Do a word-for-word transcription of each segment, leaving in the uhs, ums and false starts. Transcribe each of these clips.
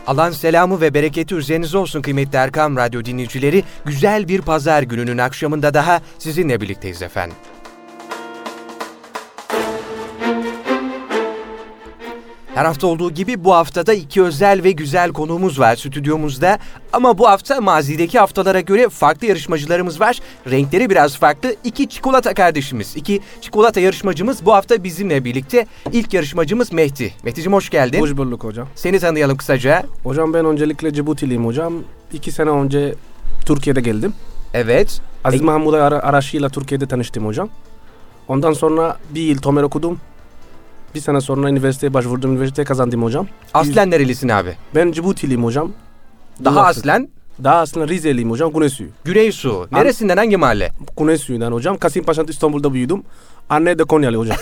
Allah'ın selamı ve bereketi üzerinize olsun kıymetli Erkam Radyo dinleyicileri. Güzel bir pazar gününün akşamında daha sizinle birlikteyiz efendim. Her hafta olduğu gibi bu haftada iki özel ve güzel konuğumuz var stüdyomuzda. Ama bu hafta mazideki haftalara göre farklı yarışmacılarımız var. Renkleri biraz farklı. İki çikolata kardeşimiz, iki çikolata yarışmacımız bu hafta bizimle birlikte. İlk yarışmacımız Mehdi. Mehdi'cim hoş geldin. Hoş bulduk hocam. Seni tanıyalım kısaca. Hocam ben öncelikle Cibutiliyim hocam. İki sene önce Türkiye'de geldim. Evet. Aziz e- Mahmud Ara- Araşı'yla Türkiye'de tanıştım hocam. Ondan sonra bir yıl Tomer okudum. Bir sene sonra üniversiteye başvurdum. Üniversiteye kazandım hocam. Aslen nerelisin abi? Ben Cibutiliyim hocam. Daha Doğru. aslen? Daha aslında Rizeliyim hocam. Güneysuyu. Güneysu. Neresinden, hangi mahalle? Güneysuyu'dan hocam. Kasımpaşa İstanbul'da büyüdüm. Anne de Konyalı hocam.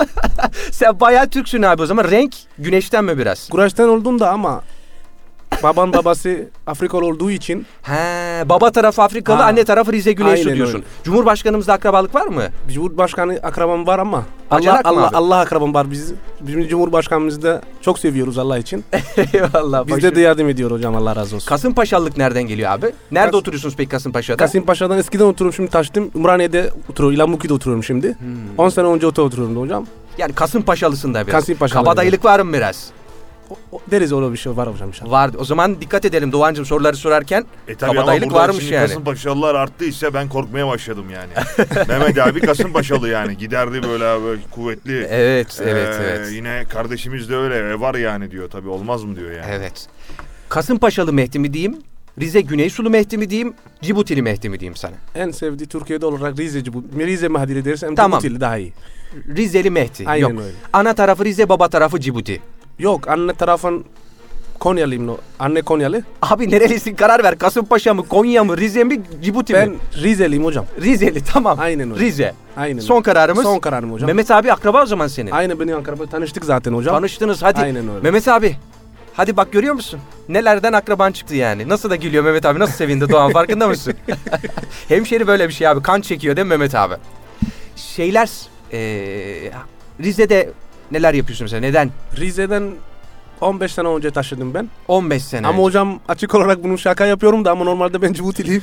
Sen bayağı Türksün abi o zaman. Renk güneşten mi biraz? Güneşten oldum da ama baban babası Afrikalı olduğu için. He, baba tarafı Afrikalı, Ha. anne tarafı Rize Güneysu Aynen diyorsun. öyle. Cumhurbaşkanımızla akrabalık var mı? Cumhurbaşkanı akrabam var ama Bacanak Allah mı Allah abi? Allah akrabam var biz. Bizim Cumhurbaşkanımızı da çok seviyoruz Allah için. Eyvallah. Bizde de yardım ediyor hocam, Allah razı olsun. Kasımpaşalılık nereden geliyor abi? Nerede Kas- oturuyorsunuz peki Kasımpaşa'da? Kasımpaşa'dan eskiden oturuyorum, şimdi taştım. Ümraniye'de oturuyorum. İlamuki'de oturuyorum şimdi. on sene önce oto oturuyorum hocam. Yani Kasımpaşalısın da biraz. Kasımpaşalı, Kabadayılık var mı biraz? O, o, deriz öyle bir şey var hocam inşallah. Var. O zaman dikkat edelim Doğancığım soruları sorarken. E tabii kabadayılık ama burada varmış şimdi yani. Kasımpaşalılar arttıysa ben korkmaya başladım yani. Mehmet abi Kasımpaşalı yani. Giderdi böyle, böyle kuvvetli. Evet, evet, Ee, evet. Yine kardeşimiz de öyle. E, var yani diyor tabii, olmaz mı diyor yani. Evet. Kasımpaşalı Mehdi mi diyeyim? Rize Güneysulu Mehdi mi diyeyim? Cibutili Mehdi mi diyeyim sana? En sevdiği Türkiye'de olarak Rize'ci bu. Rize Mahdi'li deriz hem Tamam. Cibutili daha iyi. Rizeli Mehdi. Aynen Yok. öyle. Ana tarafı Rize, baba tarafı Cibuti. Yok, anne tarafın Konyalıyım. No. Anne Konyalı. Abi nerelisin, karar ver. Kasımpaşa mı, Konya mı, Rize mi, Cibuti Ben mi? Rizeliyim hocam. Rizeli, tamam. Aynen öyle. Rize. Aynen Son öyle. kararımız. Son kararım hocam. Mehmet abi akraba o zaman senin. Aynen, beni Ankara'da tanıştık zaten hocam. Tanıştınız hadi. Aynen öyle. Mehmet abi. Hadi bak, görüyor musun? Nelerden akraban çıktı yani. Nasıl da gülüyor Mehmet abi. Nasıl sevindi Doğan, farkında mısın? Hemşeri böyle bir şey abi. Kan çekiyor değil mi Mehmet abi? Şeyler ee, Rize'de neler yapıyorsun mesela? Neden? Rize'den on beş sene önce taşıdım ben. on beş sene Ama önce. hocam açık olarak bunu şaka yapıyorum da ama normalde ben Cibutiliyim.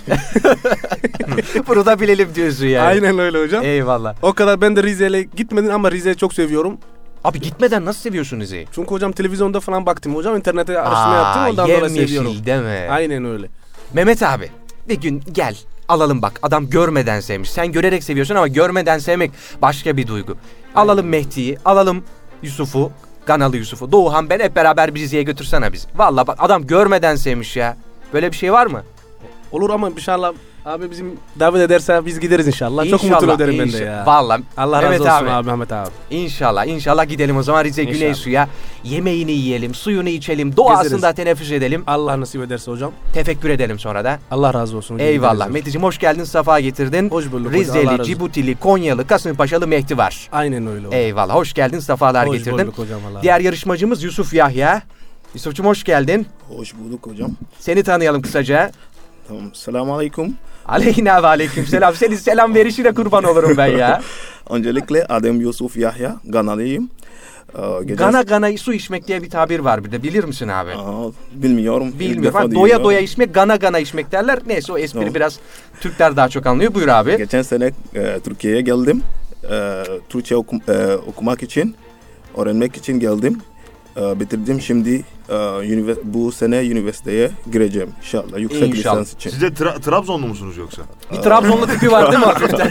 Bunu da bilelim diyorsun yani. Aynen öyle hocam. Eyvallah. O kadar ben de Rize'yle gitmedim ama Rize'yi çok seviyorum. Abi gitmeden nasıl seviyorsun Rize'yi? Çünkü hocam televizyonda falan baktım hocam, internete araştırma Aa, yaptım, ondan dolayı yemyeşil seviyorum. değil mi? Aynen öyle. Mehmet abi bir gün gel alalım, bak adam görmeden sevmiş. Sen görerek seviyorsun ama görmeden sevmek başka bir duygu. Alalım Mehdi'yi, alalım Yusuf'u, Ganalı Yusuf'u, Doğuhan, ben hep beraber bir Rize'ye götürsene biz. Vallahi bak adam görmeden sevmiş ya. Böyle bir şey var mı? Olur ama inşallah abi bizim davet ederse biz gideriz inşallah. İnşallah, çok mutlu ederim ben de inşallah. ya. Vallahi Allah Mehmet razı olsun abi. abi, Mehmet abi. İnşallah, inşallah gidelim o zaman Rize İnşallah. Güneysu'ya. Yemeğini yiyelim, suyunu içelim, doğasında teneffüs edelim. Allah nasip ederse hocam. Tefekkür edelim sonra da. Allah razı olsun hocam. Eyvallah. Gideriz. Mehdi'cim hoş geldin, safa getirdin. Hoş bulduk hocam, Allah Rizeli, razı olsun. Cibutili, Konyalı, Kasımpaşalı Mehdi var. Aynen öyle hocam. Eyvallah. Hoş geldin, safalar Hoş getirdin. bulduk hocam, Allah Diğer yarışmacımız Yusuf Yahya. Yusuf'cum hoş geldin. Hoş bulduk hocam. Seni tanıyalım kısaca. Tamam. Selamun aleyküm. Aleyhine ve aleyküm selam. Senin selam verişine kurban olurum ben ya. Öncelikle adım Yusuf Yahya. Ganalıyım. Ee, geçen- Gana gana su içmek diye bir tabir var bir de. Bilir misin abi? Aa, bilmiyorum. İlk Bilmiyorum. defa Ha, doya duyuyorum. doya içmek, gana gana içmek derler. Neyse o espri Tamam. biraz Türkler daha çok anlıyor. Buyur abi. Geçen sene e, Türkiye'ye geldim. E, Türkçe okum, e, okumak için, öğrenmek için geldim. E, bitirdim şimdi. E, ünivers- bu sene üniversiteye gireceğim inşallah. Yüksek İnşallah. lisans için. Siz de Tra- Trabzonlu musunuz yoksa? Bir Trabzonlu tipi var değil mi hafiften?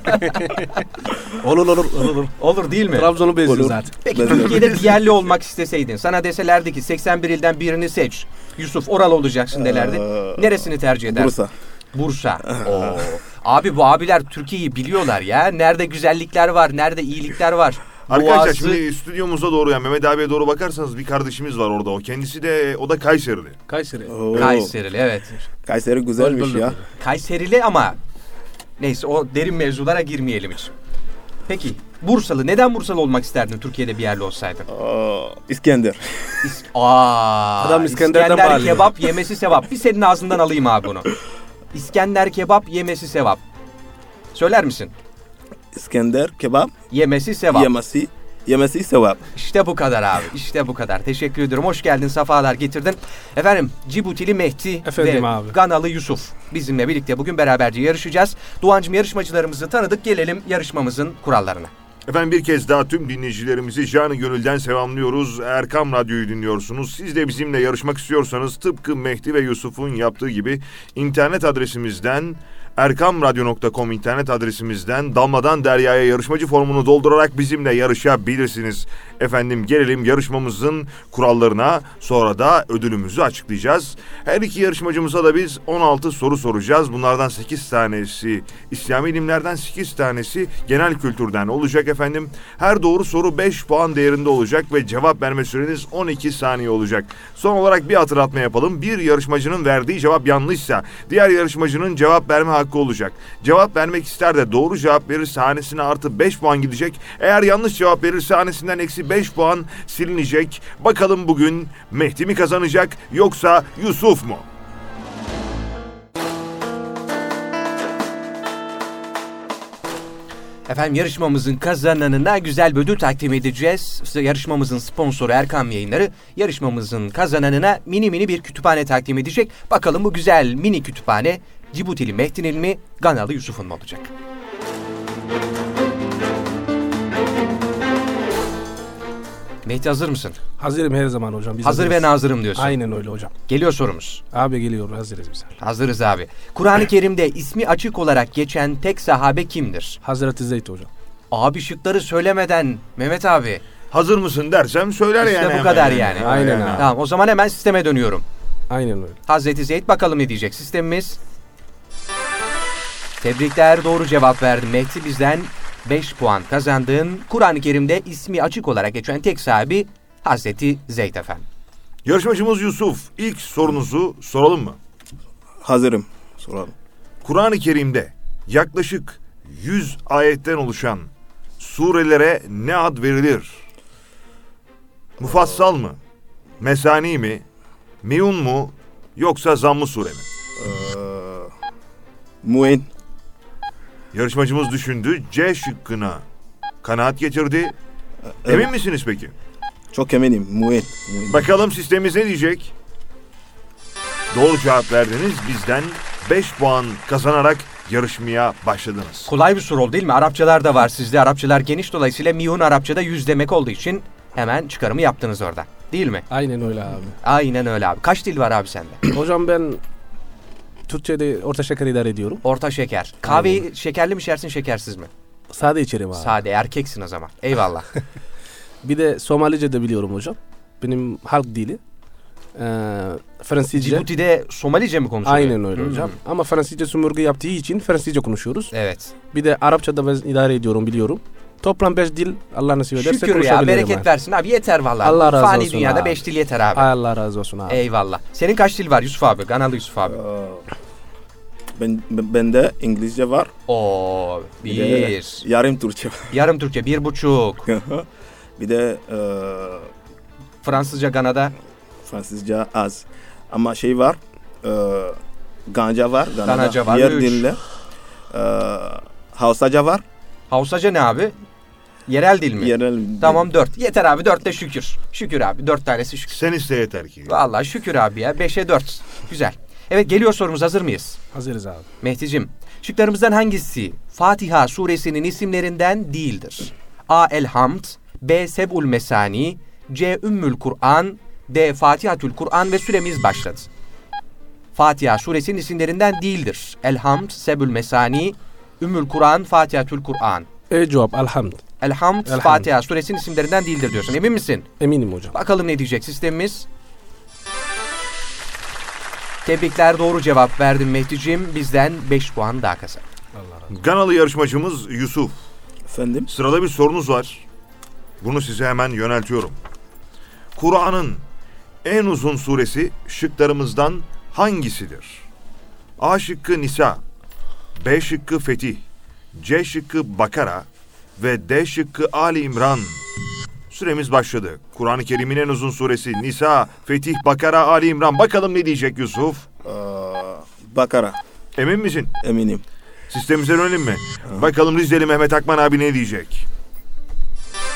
Olur olur olur. Olur değil mi? Trabzon'u benziyor Olur. zaten. Peki Ben de- Türkiye'de bir yerli olmak isteseydin, sana deselerdi ki seksen bir ilden birini seç. Yusuf oralı olacaksın delerdi. Ee, Neresini tercih ederdin? Bursa. Bursa. Oo. Abi bu abiler Türkiye'yi biliyorlar ya. Nerede güzellikler var, nerede iyilikler var. Arkadaşlar Boğazı- şimdi stüdyomuza doğru, yani Mehmet abiye doğru bakarsanız bir kardeşimiz var orada. O kendisi de, o da Kayserili. Kayseri. Oo, Kayserili, evet. Kayseri güzelmiş Hoş bulduk. ya. Kayserili ama neyse o derin mevzulara girmeyelim hiç. Peki Bursalı, neden Bursalı olmak isterdin Türkiye'de bir yerli olsaydın? Aa, İskender. İs- Aa, Adam İskender'den İskender bağırıyor. kebap yemesi sevap. Bir senin ağzından alayım abi bunu. İskender kebap yemesi sevap. Söyler misin? İskender kebap Yemesi sevap. yemesi Yemesi sevap. İşte bu kadar abi. İşte bu kadar. Teşekkür ediyorum. Hoş geldin. Safalar getirdin. Efendim Cibutili Mehdi Efendim ve abi. Ganalı Yusuf bizimle birlikte bugün beraberce yarışacağız. Doğancığım, yarışmacılarımızı tanıdık. Gelelim yarışmamızın kurallarına. Efendim bir kez daha tüm dinleyicilerimizi canı gönülden selamlıyoruz. Erkam Radyo'yu dinliyorsunuz. Siz de bizimle yarışmak istiyorsanız tıpkı Mehdi ve Yusuf'un yaptığı gibi internet adresimizden erkam radyo nokta com internet adresimizden Damladan Derya'ya yarışmacı formunu doldurarak bizimle yarışabilirsiniz. Efendim gelelim yarışmamızın kurallarına, sonra da ödülümüzü açıklayacağız. Her iki yarışmacımıza da biz on altı soru soracağız. Bunlardan sekiz tanesi İslami ilimlerden, sekiz tanesi genel kültürden olacak efendim. Her doğru soru beş puan değerinde olacak ve cevap verme süreniz on iki saniye olacak. Son olarak bir hatırlatma yapalım. Bir yarışmacının verdiği cevap yanlışsa diğer yarışmacının cevap verme hakkı olacak. Cevap vermek ister de doğru cevap verirse hanesine artı beş puan gidecek. Eğer yanlış cevap verirse hanesinden eksi beş puan silinecek. Bakalım bugün Mehdi mi kazanacak yoksa Yusuf mu? Efendim yarışmamızın kazananına güzel bir ödül takdim edeceğiz. Yarışmamızın sponsoru Erkam Yayınları yarışmamızın kazananına mini mini bir kütüphane takdim edecek. Bakalım bu güzel mini kütüphane Cibutili Mehdi'nin mi, Ganalı Yusuf'un mu olacak? Mehdi, hazır mısın? Hazırım her zaman hocam. Biz Hazır hazırız. ve nazırım diyorsun. Aynen öyle hocam. Geliyor sorumuz. Abi geliyor, hazırız biz. Hazırız abi. Kur'an-ı Kerim'de ismi açık olarak geçen tek sahabe kimdir? Hazreti Zeyd hocam. Abi şıkları söylemeden Mehmet abi. Hazır mısın dersem söyler İşte yani. bu hemen kadar yani. Aynen abi. Tamam, o zaman hemen sisteme dönüyorum. Aynen öyle. Hazreti Zeyd, bakalım ne diyecek sistemimiz. Tebrikler, doğru cevap verdin Mehdi, bizden beş puan kazandın. Kur'an-ı Kerim'de ismi açık olarak geçen tek sahibi Hazreti Zeyd efendim. Yarışmacımız Yusuf, ilk sorunuzu soralım mı? Hazırım. Soralım. Kur'an-ı Kerim'de yaklaşık yüz ayetten oluşan surelere ne ad verilir? Mufassal mı? Mesani mi? Miyun mu? Yoksa Zamm-ı Sure mi? Ee, Muin. Yarışmacımız düşündü. C şıkkına kanaat getirdi. Evet. Emin misiniz peki? Çok eminim. Muin. Muin. Bakalım sistemimiz ne diyecek? Doğru cevap verdiniz. Bizden beş puan kazanarak yarışmaya başladınız. Kolay bir soru oldu değil mi? Arapçalar da var sizde. Arapçalar geniş, dolayısıyla miyun Arapçada yüz demek olduğu için hemen çıkarımı yaptınız orada. Değil mi? Aynen öyle abi. Aynen öyle abi. Kaç dil var abi sende? Hocam ben Türkçe'de orta şeker idare ediyorum. Orta şeker. Kahveyi şekerli mi içersin, şekersiz mi? Sade içerim abi. Sade, erkeksin o zaman. Eyvallah. Bir de Somalice de biliyorum hocam. Benim halk dili. Ee, Fransızca. Cibuti'de Somalice mi konuşuluyor? Aynen öyle Hmm. hocam. Ama Fransızca sömürge yaptığı için Fransızca konuşuyoruz. Evet. Bir de Arapça da ben idare ediyorum, biliyorum. Toplam beş dil Allah nasip ederse Şükür ya, konuşabilirim bereket abi. versin abi, yeter vallahi. Allah razı Fani olsun dünyada abi. beş dil yeter abi. Allah razı olsun abi. Eyvallah. Senin kaç dil var Yusuf abi? Ganalı Yusuf abi. Ee, ben, ben, bende İngilizce var. Oo, Bir de bir. yarım Türkçe var. Yarım Türkçe, bir buçuk. Bir de e, Fransızca Gana'da. Fransızca az. Ama şey var. E, Ganca var. Gana'da. Ganaca var, Diğer üç. dille. E, Hausaca var. Hausaca ne abi? Yerel dil mi? Yerel Tamam, dört. Yeter abi, dört de şükür. Şükür abi, dört tanesi şükür. Sen iste yeter ki. Vallahi şükür abi ya. Beşe dört. Güzel. Evet, geliyor sorumuz, hazır mıyız? Hazırız abi. Mehdi'cim, şıklarımızdan hangisi Fatiha suresinin isimlerinden değildir? A. Elhamd, B. Seb'ul Mesani, C. Ümmül Kur'an, D. Fatihatül Kur'an ve süremiz başladı. Fatiha suresinin isimlerinden değildir. Elhamd, Seb'ül Mesani, Ümmül Kur'an, Fatihatül Kur'an. E cevap elhamd. Elhamd, Elhamd. Fatiha suresinin isimlerinden değildir diyorsun. Emin misin? Eminim hocam. Bakalım ne diyecek sistemimiz? Tebrikler, doğru cevap verdin Mehdi'cim. Bizden beş puan daha kazan. Allah razı olsun. Ganalı yarışmacımız Yusuf. Efendim? Sırada bir sorunuz var. Bunu size hemen yöneltiyorum. Kur'an'ın en uzun suresi şıklarımızdan hangisidir? A şıkkı Nisa, B şıkkı Fetih, C şıkkı Bakara ve D şıkkı Ali İmran. Süremiz başladı. Kur'an-ı Kerim'in en uzun suresi Nisa, Fetih, Bakara, Ali İmran. Bakalım ne diyecek Yusuf? Ee, Bakara. Emin misin? Eminim. Sistemimize dönelim mi? Bakalım Rizeli Mehmet Akman abi ne diyecek?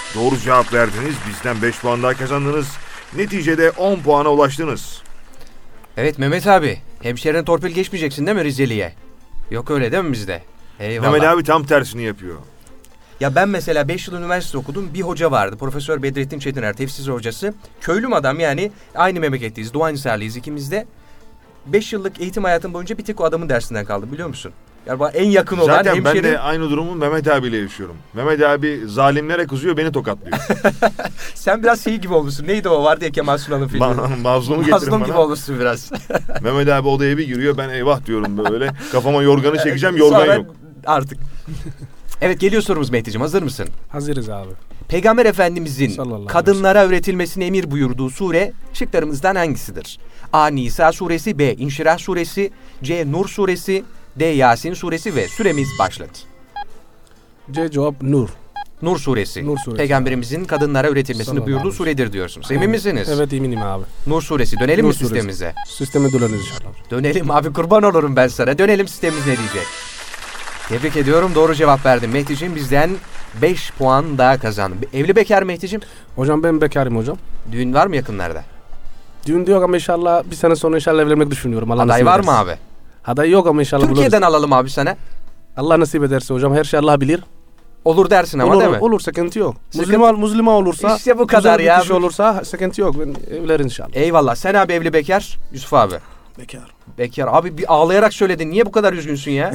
Doğru cevap verdiniz. Bizden beş puan daha kazandınız. Neticede on puana ulaştınız. Evet Mehmet abi. Hemşerin torpil geçmeyeceksin değil mi Rizeli'ye? Yok öyle değil mi bizde? Eyvallah. Mehmet abi tam tersini yapıyor. Ya ben mesela beş yıl üniversite okudum. Bir hoca vardı. Profesör Bedrettin Çetiner, tefsir hocası. Köylüm adam yani. Aynı memleketteyiz. Doğu Anisarlıyız ikimiz de. beş yıllık eğitim hayatım boyunca bir tek o adamın dersinden kaldım biliyor musun? Yani bana en yakın olan Zaten hemşerim... ben de aynı durumu Mehmet abiyle yaşıyorum. Mehmet abi zalimlere kızıyor, beni tokatlıyor. Sen biraz şey gibi olmuşsun. Neydi o? Vardı ya Kemal Sunal'ın filmi. Ma- Mazlumu getirin Mazlum gibi bana. olmuşsun biraz. Mehmet abi odaya bir giriyor, ben eyvah diyorum böyle. Kafama yorganı çekeceğim, yorgan Sonra yok. artık. Evet geliyor sorumuz Mehdi'cim. Hazır mısın? Hazırız abi. Peygamber Efendimizin Sallallahu aleyhi ve kadınlara öğretilmesini emir buyurduğu sure şıklarımızdan hangisidir? A. Nisa suresi, B. İnşirah suresi, C. Nur suresi, D. Yasin suresi ve süremiz başladı. C cevap Nur. Nur suresi. Nur suresi. Peygamberimizin kadınlara öğretilmesini Sallallahu buyurduğu aleyhi ve sellem. suredir diyorsunuz. Emin misiniz? Evet eminim abi. Nur suresi. Dönelim Nur mi suresi. sistemimize? Sisteme döneriz inşallah. Dönelim abi, kurban olurum ben sana. Dönelim, sistemimiz ne diyecek? Tebrik ediyorum. Doğru cevap verdin. Mehdi'cim bizden beş puan daha kazandın. Evli bekar Mehdi'cim? Hocam ben bekarım hocam. Düğün var mı yakınlarda? Düğün yok ama inşallah bir sene sonra inşallah evlenmek düşünüyorum. Allah Aday nasip var ederse. mı abi? Aday yok ama inşallah Türkiye'den buluruz. alalım abi sana. Allah nasip ederse hocam, her şey Allah bilir. Olur dersin ama olur, değil mi? olur, sıkıntı yok. Sıkıntı- Muslima, Muslima olursa, İşte bu kadar güzel bir ya. kişi olursa sıkıntı yok. Ben evleriz inşallah. Eyvallah. Sen abi evli bekar. Yusuf abi. Bekar. Bekar. Abi bir ağlayarak söyledin. Niye bu kadar üzgünsün ya?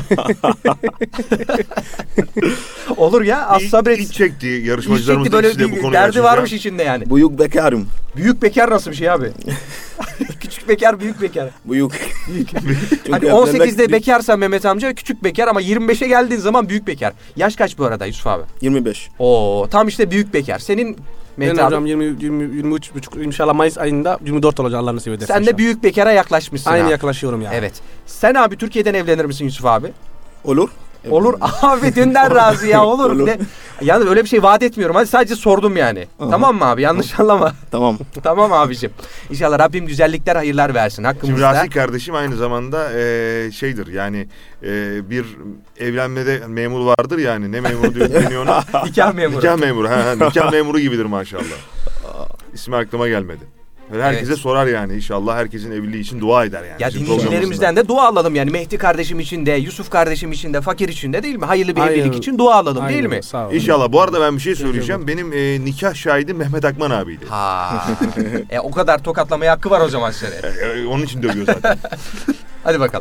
Olur ya. Az İlk, sabret. ilk çekti İlk yarışmacılarımız çekti, böyle ikisi de bu bir konuyu derdi açınca. varmış içinde yani. Büyük bekarım. Büyük bekar nasıl bir şey abi? Küçük bekar, büyük bekar. Büyük. Çünkü Hani on sekizde evlenmek- bekarsan Mehmet amca küçük bekar ama yirmi beşe geldiğin zaman büyük bekar. Yaş kaç bu arada Yusuf abi? yirmi beş. Oo, tam işte büyük bekar. Senin Ben Mehmet abi, hocam yirmi, yirmi, yirmi üç buçuk inşallah Mayıs ayında yirmi dört olacak Allah nasip ederse. sen de inşallah. büyük bekara yaklaşmışsın Aynı abi. yaklaşıyorum yani. Evet. Sen abi Türkiye'den evlenir misin Yusuf abi? Olur. Olur abi, dünden razı ya, olur. Olur. Ne? Yani öyle bir şey vaat etmiyorum. Hadi sadece sordum yani. Aha. Tamam mı abi? Yanlış anlama. Tamam. Tamam abicim. İnşallah Rabbim güzellikler, hayırlar versin Şimdi hakkımızda. Razi kardeşim aynı zamanda e, şeydir yani e, bir evlenmede memur vardır yani, ne memuru diyor deniyor ona? Nikah memuru. Nikah memuru. Ha, ha, nikah memuru gibidir maşallah. İsmi aklıma gelmedi. Böyle herkese Evet. sorar yani, inşallah herkesin evliliği için dua eder yani. Ya bizim dinleyicilerimizden de dua alalım yani. Mehdi kardeşim için de, Yusuf kardeşim için de, fakir için de değil mi? Hayırlı bir Aynen. evlilik için dua alalım değil Aynen, mi? Sağ olun. İnşallah. Bu arada ben bir şey söyleyeceğim. Benim e, nikah şahidim Mehmet Akman abiydi. Ha. e, o kadar tokatlamaya hakkı var o zaman seni. E, e, onun için dövüyor zaten. Hadi bakalım.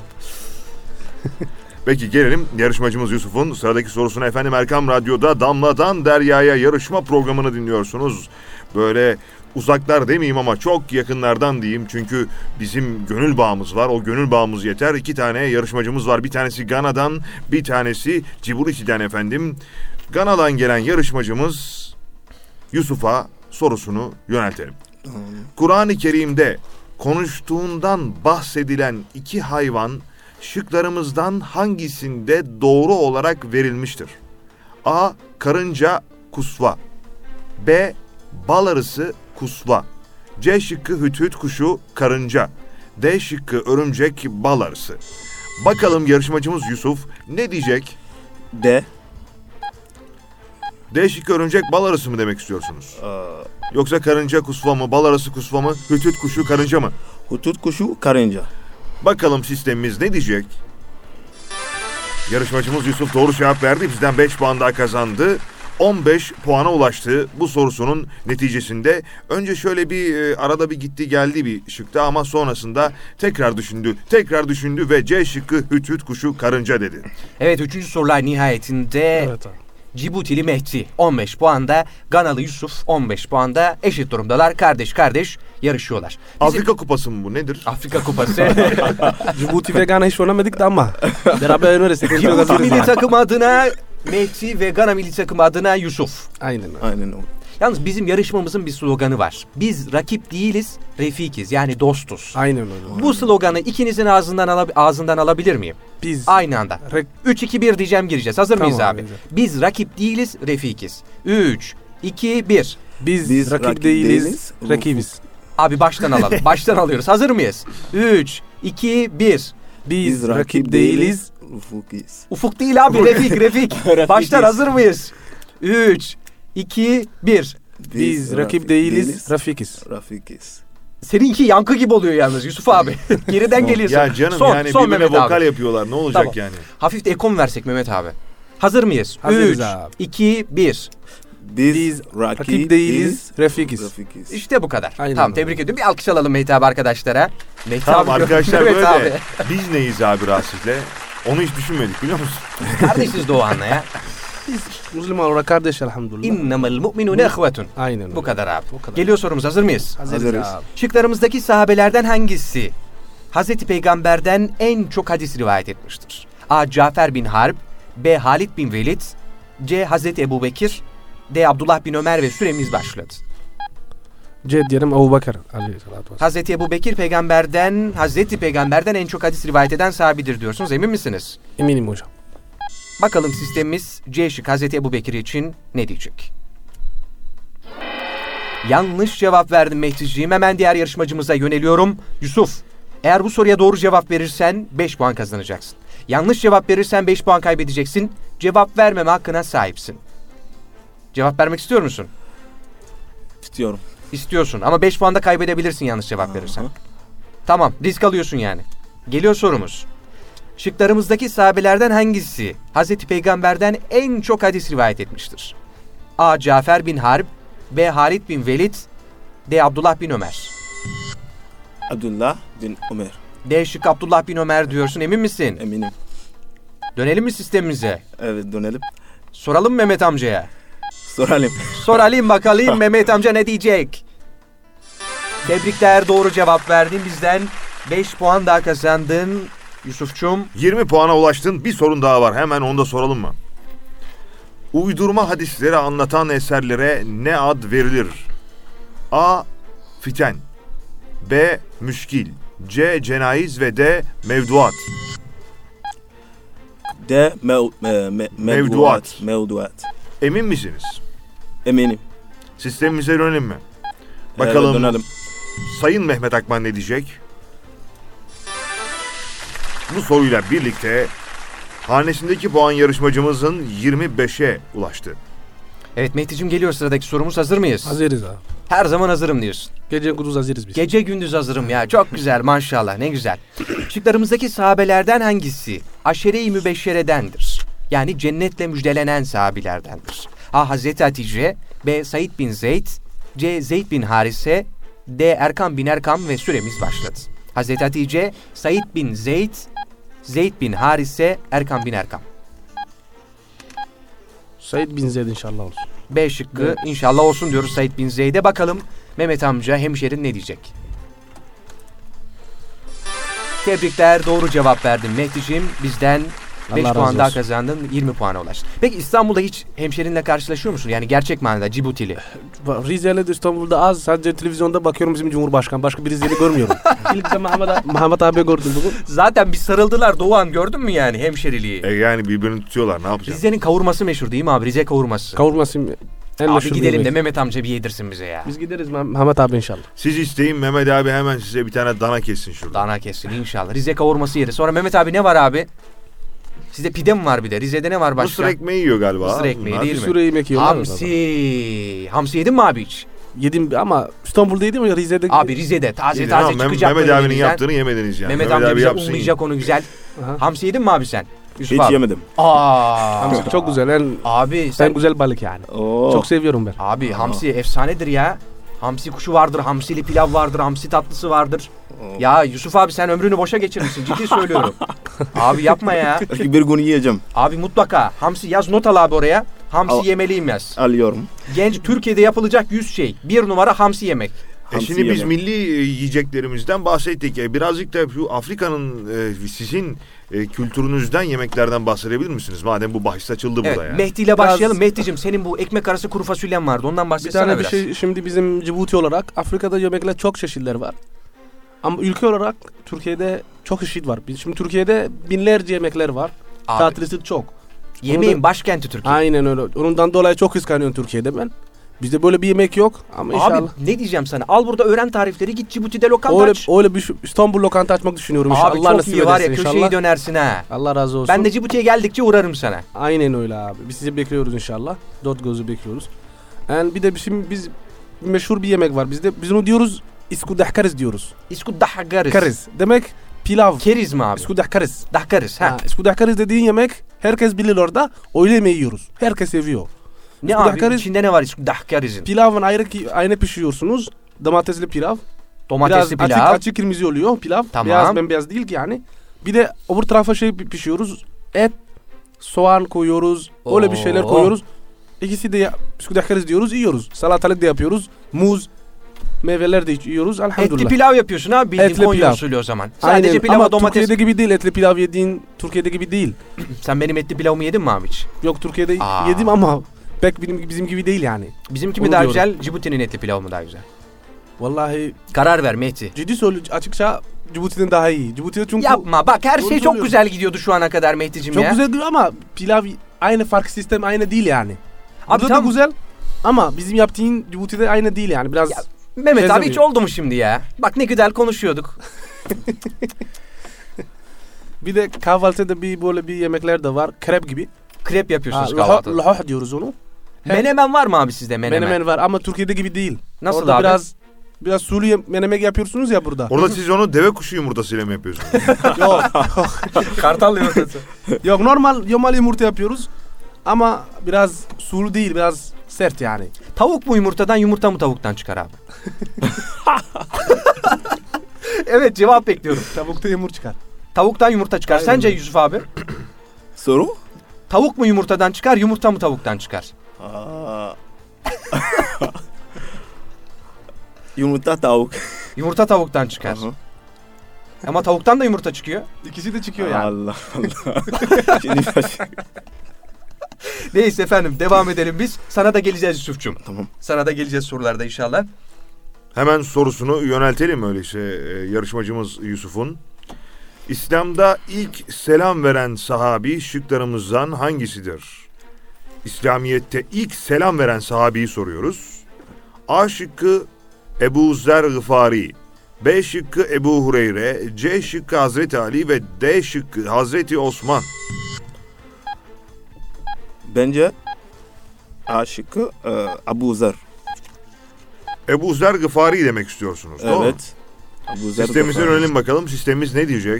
Peki gelelim yarışmacımız Yusuf'un sıradaki sorusuna. Efendim, Erkam Radyo'da Damladan Derya'ya yarışma programını dinliyorsunuz. Böyle uzaklar demeyeyim ama çok yakınlardan diyeyim. Çünkü bizim gönül bağımız var. O gönül bağımız yeter. İki tane yarışmacımız var. Bir tanesi Gana'dan, bir tanesi Cibuti'den efendim. Gana'dan gelen yarışmacımız Yusuf'a sorusunu yöneltelim. Kur'an-ı Kerim'de konuştuğundan bahsedilen iki hayvan şıklarımızdan hangisinde doğru olarak verilmiştir? A. Karınca, kusva. B. Bal arısı, kusva. C şıkkı hüthüt kuşu, karınca. D şıkkı örümcek, bal arısı. Bakalım yarışmacımız Yusuf ne diyecek? D. D şıkkı örümcek, bal arısı mı demek istiyorsunuz? Yoksa karınca, kusva mı, bal arısı, kusva mı, hüthüt kuşu, karınca mı? Hutut kuşu karınca. Bakalım sistemimiz ne diyecek? Yarışmacımız Yusuf doğru cevap verdi. Bizden beş puan daha kazandı. on beş puana ulaştı bu sorusunun neticesinde. Önce şöyle bir e, arada bir gitti geldi bir şıkta ama sonrasında tekrar düşündü. Tekrar düşündü ve C şıkkı hüthüt kuşu, karınca dedi. Evet, üçüncü sorular nihayetinde Evet abi. Cibutili Mehdi on beş puanda, Ganalı Yusuf on beş puanda, eşit durumdalar. Kardeş kardeş yarışıyorlar. Bizim Afrika kupası mı bu, nedir? Afrika Kupası. Cibuti ve Gana hiç oynamadık da ama beraber oynarız. sıkıntı yok, Cibuti hazırız milli yani. takım adına Mehdi ve Gana milli takım adına Yusuf. Aynen öyle. Aynen o. Yalnız bizim yarışmamızın bir sloganı var. Biz rakip değiliz, refikiz, yani dostuz. Aynen öyle. Bu sloganı ikinizin ağzından, alab- ağzından alabilir miyim? Biz Aynı anda. Re- üç iki bir diyeceğim, gireceğiz. Hazır Tamam, mıyız abi? güzel. Biz rakip değiliz, refikiz. üç iki bir. biz, Biz rakip, rakip değiliz, değiliz, rakibiz. Abi baştan alalım. Baştan alıyoruz. Hazır mıyız? üç iki bir. Biz, rakip değiliz. Ufukiz. Ufuk değil abi, Refik, Refik. Baştan hazır mıyız? üç iki, bir. Biz rakip değiliz, rafikiz. Rafikiz. Seninki yankı gibi oluyor yalnız Yusuf abi. Geriden geliyorsun. Ya canım son, yani son birbirine Mehmet vokal abi. yapıyorlar. Ne olacak Tamam. yani? Hafif de ekon versek Mehmet abi. Hazır mıyız? Hazırız üç, abi. iki, bir. Biz, Biz rakip, rakip değiliz, rafikiz. Rafikiz. İşte bu kadar. Aynen tamam öyle. tebrik ediyorum. Bir alkış alalım Mehmet abi arkadaşlara. Mehmet Tamam abi, arkadaşlar Mehmet böyle. abi. Biz neyiz abi Rasim'le? Onu hiç düşünmedik biliyor musun? Kardeşiz Doğan'la ya. Müslüman olarak kardeş elhamdülillah. İnnemel mu'minune ehvetun. Aynen. Bu kadar abi. Bu kadar. Geliyor sorumuz, hazır mıyız? Hazırız. Hazırız. abi. Şıklarımızdaki sahabelerden hangisi Hazreti Peygamber'den en çok hadis rivayet etmiştir? A. Cafer bin Harb, B. Halid bin Velid, C. Hazreti Ebubekir, D. Abdullah bin Ömer ve süremiz başladı. C diyelim Ebu Bakır aleyhissalatu vesselam. Hazreti Ebubekir peygamberden, Hazreti Peygamber'den en çok hadis rivayet eden sahabidir diyorsunuz. Emin misiniz? Eminim hocam. Bakalım sistemimiz C şık Hazreti Ebubekir için ne diyecek? Yanlış cevap verdim Mehticiğim. Hemen diğer yarışmacımıza yöneliyorum. Yusuf, eğer bu soruya doğru cevap verirsen beş puan kazanacaksın. Yanlış cevap verirsen beş puan kaybedeceksin. Cevap vermeme hakkına sahipsin. Cevap vermek istiyor musun? İstiyorum. İstiyorsun ama beş puan da kaybedebilirsin yanlış cevap verirsen. Aha. Tamam, risk alıyorsun yani. Geliyor sorumuz. Şıklarımızdaki sahabelerden hangisi Hazreti Peygamber'den en çok hadis rivayet etmiştir? A. Cafer bin Harb, B. Halid bin Velid, D. Abdullah bin Ömer. Abdullah bin Ömer. D. Şık Abdullah bin Ömer diyorsun, emin misin? Eminim. Dönelim mi sistemimize? Evet, dönelim. Soralım Mehmet amcaya. Soralım. Soralım bakalım Mehmet amca ne diyecek? Tebrikler, doğru cevap verdin. Bizden beş puan daha kazandın Yusufçum. yirmi puana ulaştın. Bir sorun daha var. Hemen onu da soralım mı? Uydurma hadisleri anlatan eserlere ne ad verilir? A. Fiten, B. Müşkil, C. Cenayiz ve D. Mevduat. De mev, me, me, mevduat. Mevduat. Emin misiniz? Eminim. Sistemimize dönelim mi? Evet, Bakalım dönelim. Sayın Mehmet Akman ne diyecek? Bu soruyla birlikte hanesindeki puan yarışmacımızın yirmi beşe ulaştı. Evet Mehdi'cim, geliyor sıradaki sorumuz, hazır mıyız? Hazırız abi. Her zaman hazırım diyorsun. Gece kuduz hazırız biz. Gece gündüz hazırım ya. Çok güzel maşallah, ne güzel. Şıklarımızdaki sahabelerden hangisi Aşere-i Mübeşşere'dendir? Yani cennetle müjdelenen sahabilerdendir. A. Hazreti Hatice, B. Said bin Zeyd, C. Zeyd bin Harise, D. Erkam bin Erkam ve süremiz başladı. Hazreti Hatice, Said bin Zeyd, Zeyd bin Harise, Erkam bin Erkam. Said bin Zeyd inşallah olsun. B şıkkı Evet. inşallah olsun diyoruz Said bin Zeyd'e. Bakalım Mehmet amca hemşerin ne diyecek? Tebrikler, doğru cevap verdin Mehdi'cim. Bizden beş Allah puan razı daha olsun. kazandın, yirmi puana ulaştın. Peki İstanbul'da hiç hemşerinle karşılaşıyor musun? Yani gerçek manada Cibutili. Rize'yle de İstanbul'da az. Sadece televizyonda bakıyorum bizim Cumhurbaşkanı. Başka bir Rize'li görmüyorum. İlk de Muhammed, Muhammed abi gördüm bugün. Zaten bir sarıldılar Doğan, gördün mü yani hemşeriliği? E yani birbirini tutuyorlar, ne yapacağız? Rize'nin kavurması meşhur değil mi abi? Rize kavurması. Kavurması en Abi meşhur gidelim yemek. de Mehmet amca bir yedirsin bize ya. Biz gideriz Muhammed abi inşallah. Siz isteyin, Mehmet abi hemen size bir tane dana kessin şurada. Dana kessin inşallah. Rize kavurması yeriz. Sonra Mehmet abi ne var abi? Sizde pide mi var bir de? Rize'de ne var başka? Mısır ekmeği yiyor galiba. Mısır ekmeği bunlar. değil Bir mi? sürü yemek yiyorlar. Hamsi. Hamsi yedin mi abi hiç? Yedim ama İstanbul'da yedim ya Rize'de. Abi Rize'de taze Yedin taze ama Mem- çıkacak Mehmet böyle abinin denizden. yaptığını yemediniz yani. Mehmet, amca abi bize yapsın. unlayacak onu güzel. Aha. Hamsi yedin mi abi sen? Yusuf Hiç abi. yemedim. Aa. Hamsi çok güzel. En, Abi sen en güzel balık yani. Oo. Çok seviyorum ben. abi hamsi efsanedir ya. Hamsi kuşu vardır, hamsili pilav vardır, hamsi tatlısı vardır. Ya Yusuf abi sen ömrünü boşa geçirmişsin, ciddi söylüyorum. Abi yapma ya. Belki bir gün yiyeceğim. Abi mutlaka hamsi yaz, not al abi oraya. Hamsi Al. yemeliyim yaz. Alıyorum. Genç Türkiye'de yapılacak yüz şey. Bir numara hamsi yemek. E Hamsi şimdi biz yemek. milli e, yiyeceklerimizden bahsettik. E, birazcık da şu Afrika'nın e, sizin e, kültürünüzden, yemeklerden bahsedebilir misiniz? Madem bu bahis açıldı Evet, burada yani. Mehdi ile başlayalım. Mehdi'cim senin bu ekmek arası kuru fasulyen vardı. Ondan Bir bahsetsene tane bir biraz. şey şimdi bizim Cibuti olarak Afrika'da yemekler çok çeşitler var. Ama ülke olarak Türkiye'de çok çeşit var. Biz şimdi Türkiye'de binlerce yemekler var. Abi, Tatlысы çok. yemeğin Onu da- başkenti Türkiye. Aynen öyle. Ondan dolayı çok kıskanıyorum Türkiye'de ben. Bizde böyle bir yemek yok ama inşallah. Abi ne diyeceğim sana? Al burada öğren tarifleri, git Cibuti'de lokanta Öyle, aç. öyle bir şu- İstanbul lokanta açmak düşünüyorum inşallah. Abi Allah çok nasip iyi var ya, ederse köşeyi inşallah. dönersin ha. Allah razı olsun. Ben de Cibuti'ye geldikçe uğrarım sana. Aynen öyle abi. Biz sizi bekliyoruz inşallah. Dört gözü bekliyoruz. Yani bir de bizim biz meşhur bir yemek var bizde. Biz onu diyoruz iskudahkariz diyoruz. İskudahkariz. Kariz. Demek pilav. Keriz mi abi? İskudahkariz. Dahkariz. Ha. Ha, iskudahkariz dediğin yemek herkes bilir orada. Öyle yemeği yiyoruz. Herkes seviyor. Ne abi? İskudahkariz- İçinde ne var iskudahkarizin? Pilavın ayrı ki aynı pişiriyorsunuz. Domatesli pilav. Domatesli Biraz pilav. açık, açık kırmızı oluyor pilav. Tamam. Beyaz bembeyaz değil ki yani. Bir de öbür tarafa şey pi- pişiyoruz. Et, soğan koyuyoruz. Öyle bir şeyler Oo. koyuyoruz. İkisi de iskudahkariz diyoruz, yiyoruz. Salatalık da yapıyoruz. Muz, meyveler de yiyoruz. Elhamdülillah. Etli pilav yapıyorsun abi bildiğin Etli Konya pilav. usulü o zaman. Sadece Aynen. pilav Ama ve domates. Türkiye'de gibi değil. Etli pilav yediğin Türkiye'de gibi değil. Sen benim etli pilavımı yedin mi abi hiç? Yok Türkiye'de Aa. yedim ama pek bizim, bizim gibi değil yani. Bizimki mi Onu daha diyorum. güzel, Cibuti'nin etli pilavı mı daha güzel? Vallahi Karar ver Mehdi. ciddi söylüyorum açıkça Cibuti'den daha iyi. Cibuti'de çünkü Yapma bak her Doğru şey çok söylüyorum. güzel gidiyordu şu ana kadar Mehdi'cim çok ya. güzel diyor ama pilav aynı fark sistem aynı değil yani. Abi Burada tam- da güzel ama bizim yaptığın Cibuti'de aynı değil yani. Biraz Ya, Mehmet abi Benzemiyor. hiç oldu mu şimdi ya? Bak ne güzel konuşuyorduk. bir de kahvaltıda bir böyle bir yemekler de var. Krep gibi. Krep yapıyorsunuz Ha, kahvaltıda. Lahoh diyoruz onu. Menemen var mı abi sizde menemen? Menemen var ama Türkiye'de gibi değil. Nasıl Orada abi? biraz biraz sulu yem- menemen yapıyorsunuz ya burada. Orada siz onu deve kuşu yumurtasıyla mı yapıyorsunuz? yok. Kartal yumurtası. Yok normal yomal yumurta yapıyoruz. Ama biraz sulu değil, biraz sert yani. Tavuk mu yumurtadan, yumurta mı tavuktan çıkar abi? Evet cevap bekliyorum. Tavukta yumurta çıkar. Tavuktan yumurta çıkar. Aynen Sence öyle. Yusuf abi? Soru? Tavuk mu yumurtadan çıkar, yumurta mı tavuktan çıkar? Aa. Yumurta tavuk. Yumurta tavuktan çıkar. Aha. Ama tavuktan da yumurta çıkıyor. İkisi de çıkıyor yani. Allah Allah. Şimdi baş- Neyse efendim devam edelim biz. Sana da geleceğiz Yusuf'cum. Tamam. Sana da geleceğiz sorularda inşallah. Hemen sorusunu yöneltelim öyleyse e, yarışmacımız Yusuf'un. İslam'da ilk selam veren sahabi şıklarımızdan hangisidir? İslamiyet'te ilk selam veren sahabiyi soruyoruz. A şıkkı Ebu Zer Gıfari, B şıkkı Ebu Hureyre, C şıkkı Hazreti Ali ve D şıkkı Hazreti Osman. Bence A şıkkı e, Abu Zer. Ebu Zer Gıfari demek istiyorsunuz, doğru mu? Evet. Abu Zer Sistemimizi Gıfari. öğrenelim bakalım. Sistemimiz ne diyecek?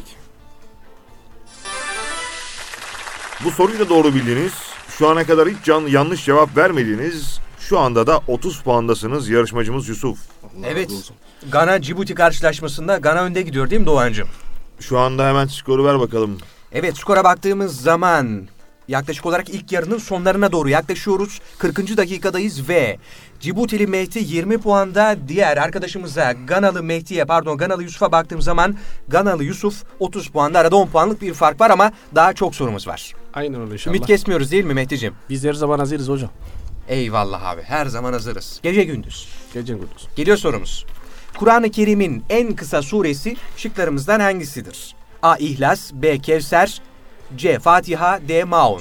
Bu soruyu da doğru bildiniz. Şu ana kadar hiç can, yanlış cevap vermediniz. Şu anda da otuz puandasınız yarışmacımız Yusuf. Allah Evet. razı olsun. Gana-Cibuti karşılaşmasında Gana önde gidiyor değil mi Doğancığım? Şu anda hemen skoru ver bakalım. Evet skora baktığımız zaman yaklaşık olarak ilk yarının sonlarına doğru yaklaşıyoruz. kırkıncı dakikadayız ve Cibutili Mehdi yirmi puanda, diğer arkadaşımıza Ganalı Mehdi'ye pardon Ganalı Yusuf'a baktığım zaman Ganalı Yusuf otuz puanda, arada on puanlık bir fark var ama daha çok sorumuz var. Aynen öyle inşallah. Ümit kesmiyoruz değil mi Mehdi'cim? Biz her zaman hazırız hocam. Eyvallah abi her zaman hazırız. Gece gündüz. Gece gündüz. Geliyor sorumuz. Kur'an-ı Kerim'in en kısa suresi şıklarımızdan hangisidir? A. İhlas, B. Kevser, C. Fatiha, D. Maun.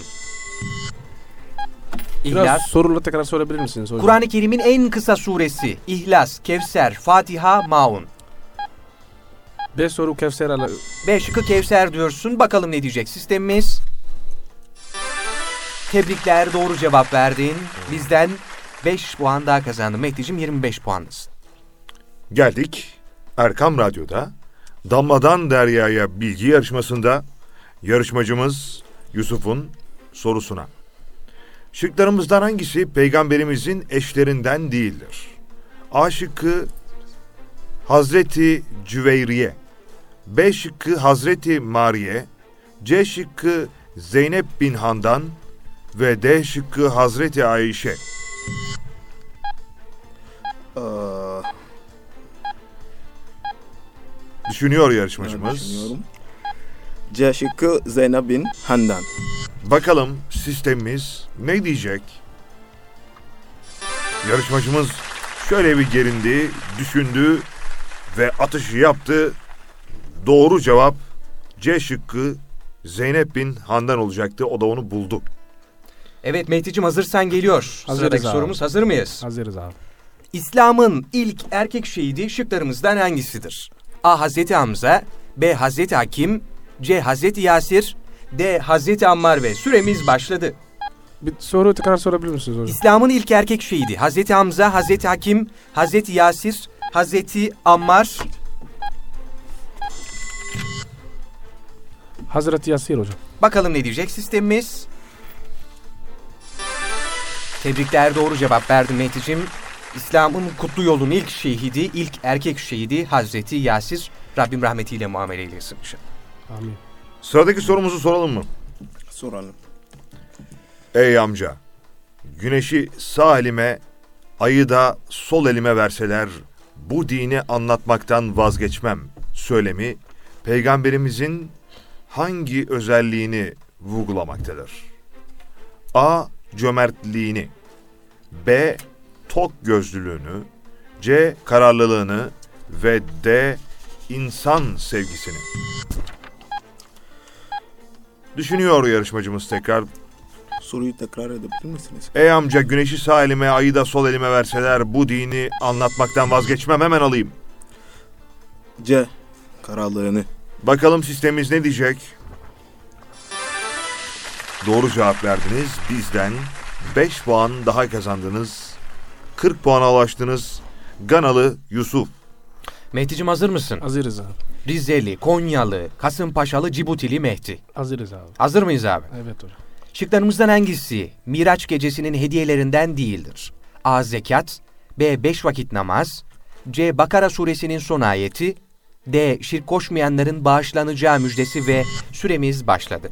Biraz İhlas. soruları tekrar sorabilir misiniz hocam? Kur'an-ı Kerim'in en kısa suresi İhlas, Kevser, Fatiha, Maun. B soru Kevser ala. B şıkkı Kevser diyorsun. Bakalım ne diyecek sistemimiz. Tebrikler, doğru cevap verdin. Bizden beş puan daha kazandın. Mehdi'cim yirmi beş puanlısın. Geldik Erkam Radyo'da Damladan Derya'ya bilgi yarışmasında yarışmacımız Yusuf'un sorusuna. Şıklarımızdan hangisi peygamberimizin eşlerinden değildir? A şıkkı Hazreti Cüveyriye, B şıkkı Hazreti Mariye, C şıkkı Zeynep bin Handan ve D şıkkı Hazreti Ayşe. Ee, Düşünüyor ben yarışmacımız. düşünüyorum. C şıkkı Zeynep bin Handan. Bakalım sistemimiz ne diyecek? Yarışmacımız şöyle bir gerindi, düşündü ve atışı yaptı. Doğru cevap C şıkkı Zeynep bin Handan olacaktı. O da onu buldu. Evet Mehdi'cim hazırsan geliyor. Hazırız Sıradaki abi. sorumuz, hazır mıyız? Hazırız abi. İslam'ın ilk erkek şehidi şıklarımızdan hangisidir? A. Hazreti Hamza, B. Hazreti Hakim, C. Hazreti Yasir, D. Hazreti Ammar ve süremiz başladı. Bir soru tekrar sorabilir misiniz hocam? İslam'ın ilk erkek şehidi. Hazreti Hamza, Hazreti Hakim, Hazreti Yasir, Hazreti Ammar. Hazreti Yasir hocam. Bakalım ne diyecek sistemimiz. Tebrikler, doğru cevap verdin Mehdi'cim. İslam'ın kutlu yolun ilk şehidi, ilk erkek şehidi Hazreti Yasir. Rabbim rahmetiyle muamele eylesin. Amin. Sıradaki sorumuzu soralım mı? Soralım. Ey amca, güneşi sağ elime, ayı da sol elime verseler, bu dini anlatmaktan vazgeçmem söylemi, Peygamberimizin hangi özelliğini vurgulamaktadır? A. Cömertliğini, B. Tok gözlülüğünü, C. Kararlılığını ve D. İnsan sevgisini. Düşünüyor yarışmacımız tekrar. Soruyu tekrar edebilir misiniz? Ey amca, güneşi sağ elime, ayı da sol elime verseler, bu dini anlatmaktan vazgeçmem, hemen alayım. C. Kararlılığını. Bakalım sistemimiz ne diyecek? Doğru cevap verdiniz. Bizden beş puan daha kazandınız. kırk puana ulaştınız. Ganalı Yusuf. Mehdi'cim hazır mısın? Hazırız abi. Rizeli, Konyalı, Kasımpaşalı, Cibutili Mehdi. Hazırız abi. Hazır mıyız abi? Evet hocam. Şıklarımızdan hangisi Miraç gecesinin hediyelerinden değildir? A. Zekat, B. Beş vakit namaz, C. Bakara suresinin son ayeti, D. Şirk koşmayanların bağışlanacağı müjdesi ve süremiz başladı.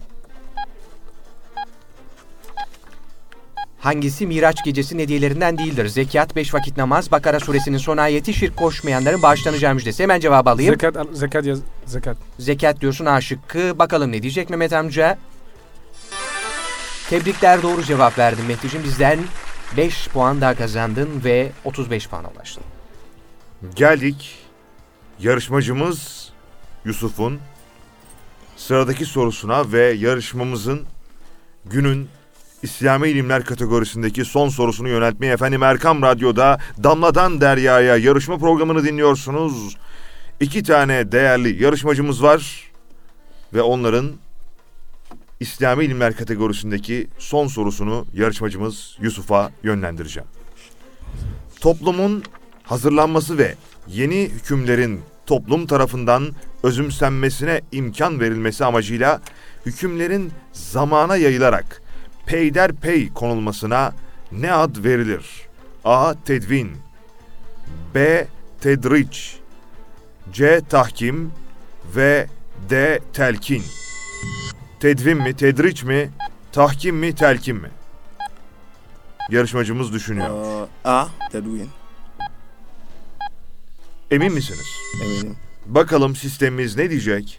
Hangisi Miraç gecesinin hediyelerinden değildir? Zekat, beş vakit namaz, Bakara suresinin son ayeti, şirk koşmayanların bağışlanacağı müjdesi. Hemen cevabı alayım. Zekat, zekat, yaz, zekat. Zekat diyorsun, A şıkkı. Bakalım ne diyecek Mehmet amca? Tebrikler, doğru cevap verdin Mehdi'cim. Bizden beş puan daha kazandın ve otuz beş puana ulaştın. Geldik yarışmacımız Yusuf'un sıradaki sorusuna ve yarışmamızın günün İslami ilimler kategorisindeki son sorusunu yöneltmeye efendim Erkam Radyo'da Damladan Derya'ya yarışma programını dinliyorsunuz. İki tane değerli yarışmacımız var ve onların İslami ilimler kategorisindeki son sorusunu yarışmacımız Yusuf'a yönlendireceğim. Toplumun hazırlanması ve yeni hükümlerin toplum tarafından özümsenmesine imkan verilmesi amacıyla hükümlerin zamana yayılarak peyderpey konulmasına ne ad verilir? A. Tedvin, B. Tedriç, C. Tahkim ve D. Telkin. Tedvin mi, tedriç mi, tahkim mi, telkin mi? Yarışmacımız düşünüyor. Uh, A. Tedvin. Emin misiniz? Eminim. Bakalım sistemimiz ne diyecek?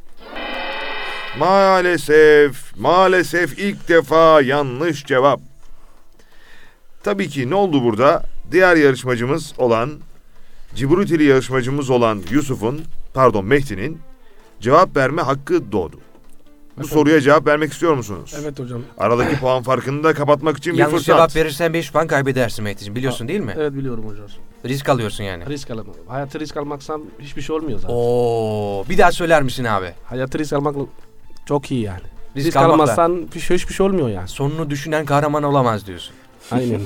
Maalesef, maalesef ilk defa yanlış cevap. Tabii ki ne oldu burada? Diğer yarışmacımız olan, Cibrutili yarışmacımız olan Yusuf'un, pardon Mehdi'nin cevap verme hakkı doğdu. Bu Evet. soruya cevap vermek istiyor musunuz? Evet hocam. Aradaki puan farkını da kapatmak için bir Yanlış fırsat. cevap verirsen beş puan kaybedersin Mehdi'cim. Biliyorsun değil mi? Evet biliyorum hocam. Risk alıyorsun yani. Risk alamam. Hayatı risk almaksam hiçbir şey olmuyor zaten. Oo, bir daha söyler misin abi? Hayatı risk almak çok iyi yani. Risk, Risk almakla almazsan bir şey, hiçbir şey olmuyor yani. sonunu düşünen kahraman olamaz diyorsun. Aynen.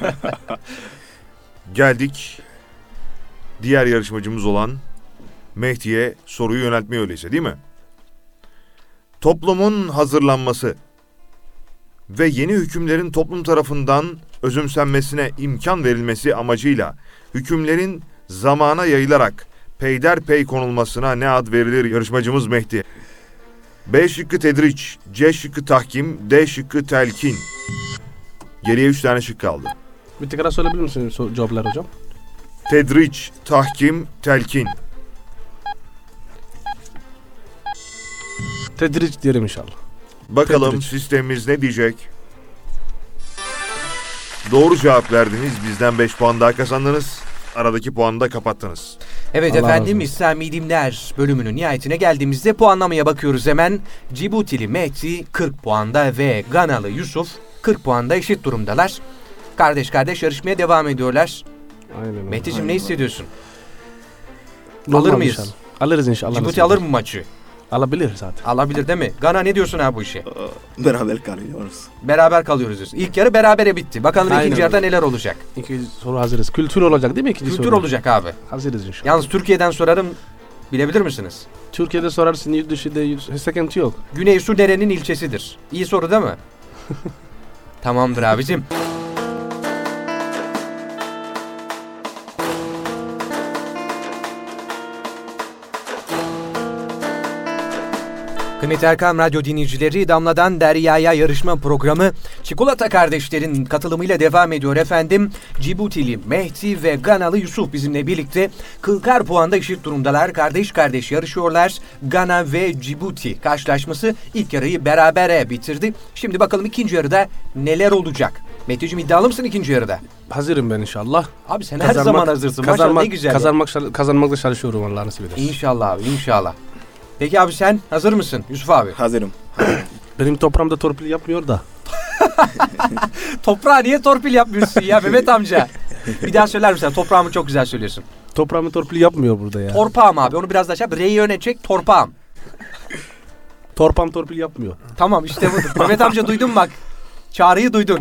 Geldik diğer yarışmacımız olan Mehdi'ye soruyu yöneltmeye öyleyse değil mi? Toplumun hazırlanması ve yeni hükümlerin toplum tarafından özümsenmesine imkan verilmesi amacıyla hükümlerin zamana yayılarak peyderpey konulmasına ne ad verilir yarışmacımız Mehdi? B şıkkı tedriç, C şıkkı tahkim, D şıkkı telkin. Geriye üç tane şık kaldı. Bir tekrar söyleyebilir misiniz so- cevaplar hocam? Tedriç, tahkim, telkin. Tedriç diyelim inşallah. Bakalım Tedriç. sistemimiz ne diyecek? Doğru cevap verdiniz. Bizden beş puan daha kazandınız. Aradaki puanı da kapattınız. Evet Allah razı efendim, olsun. İslami İlimler bölümünün nihayetine geldiğimizde puanlamaya bakıyoruz hemen. Cibutili Mehdi kırk puanda ve Ganalı Yusuf kırk puanda eşit durumdalar. Kardeş kardeş yarışmaya devam ediyorlar. Aynen. Mehdi'cim ne hissediyorsun? Normal alır mıyız? inşallah. Alırız inşallah. Cibuti nasıl alır olur. mı maçı? Alabilir zaten. Alabilir değil mi? Gana ne diyorsun abi bu işe? Ee, Beraber kalıyoruz. Beraber kalıyoruz diyorsun. İlk yarı berabere bitti. Bakalım Aynen ikinci öyle. yarıda neler olacak? İkinci soru hazırız. Kültür olacak değil mi ikinci Kültür soru? olacak abi. Hazırız inşallah. Yalnız Türkiye'den sorarım. Bilebilir misiniz? Türkiye'de sorarsın, yurt dışında hiç sıkıntı yok. Güney Su nerenin ilçesidir? İyi soru değil mi? Tamamdır abicim. Kıymetli Erkam Radyo dinleyicileri, Damla'dan Derya'ya yarışma programı Çikolata Kardeşler'in katılımıyla devam ediyor efendim. Cibutili Mehdi ve Ganalı Yusuf bizimle birlikte kırkar puanda eşit durumdalar. Kardeş kardeş yarışıyorlar. Gana ve Cibuti karşılaşması ilk yarıyı berabere bitirdi. Şimdi bakalım ikinci yarıda neler olacak? Mehdi'cim iddialı mısın ikinci yarıda? Hazırım ben inşallah. Abi sen her zaman hazırsın. Maşallah Kazanmak, ne güzel. kazanmak, kazanmakla çalışıyorum Allah nasip ederse. İnşallah abi inşallah. Peki abi sen hazır mısın Yusuf abi? Hazırım. Benim toprağımda torpil yapmıyor da. Toprağa niye torpil yapmıyorsun ya Mehmet amca? Bir daha söyler misin? Toprağımı çok güzel söylüyorsun. Toprağımı torpil yapmıyor burada ya. Torpağım abi. Onu biraz daha şey yap. R'yi öne çek. Torpağım. Torpam torpil yapmıyor. Tamam işte budur. Mehmet amca duydun bak. Çağrıyı duydun.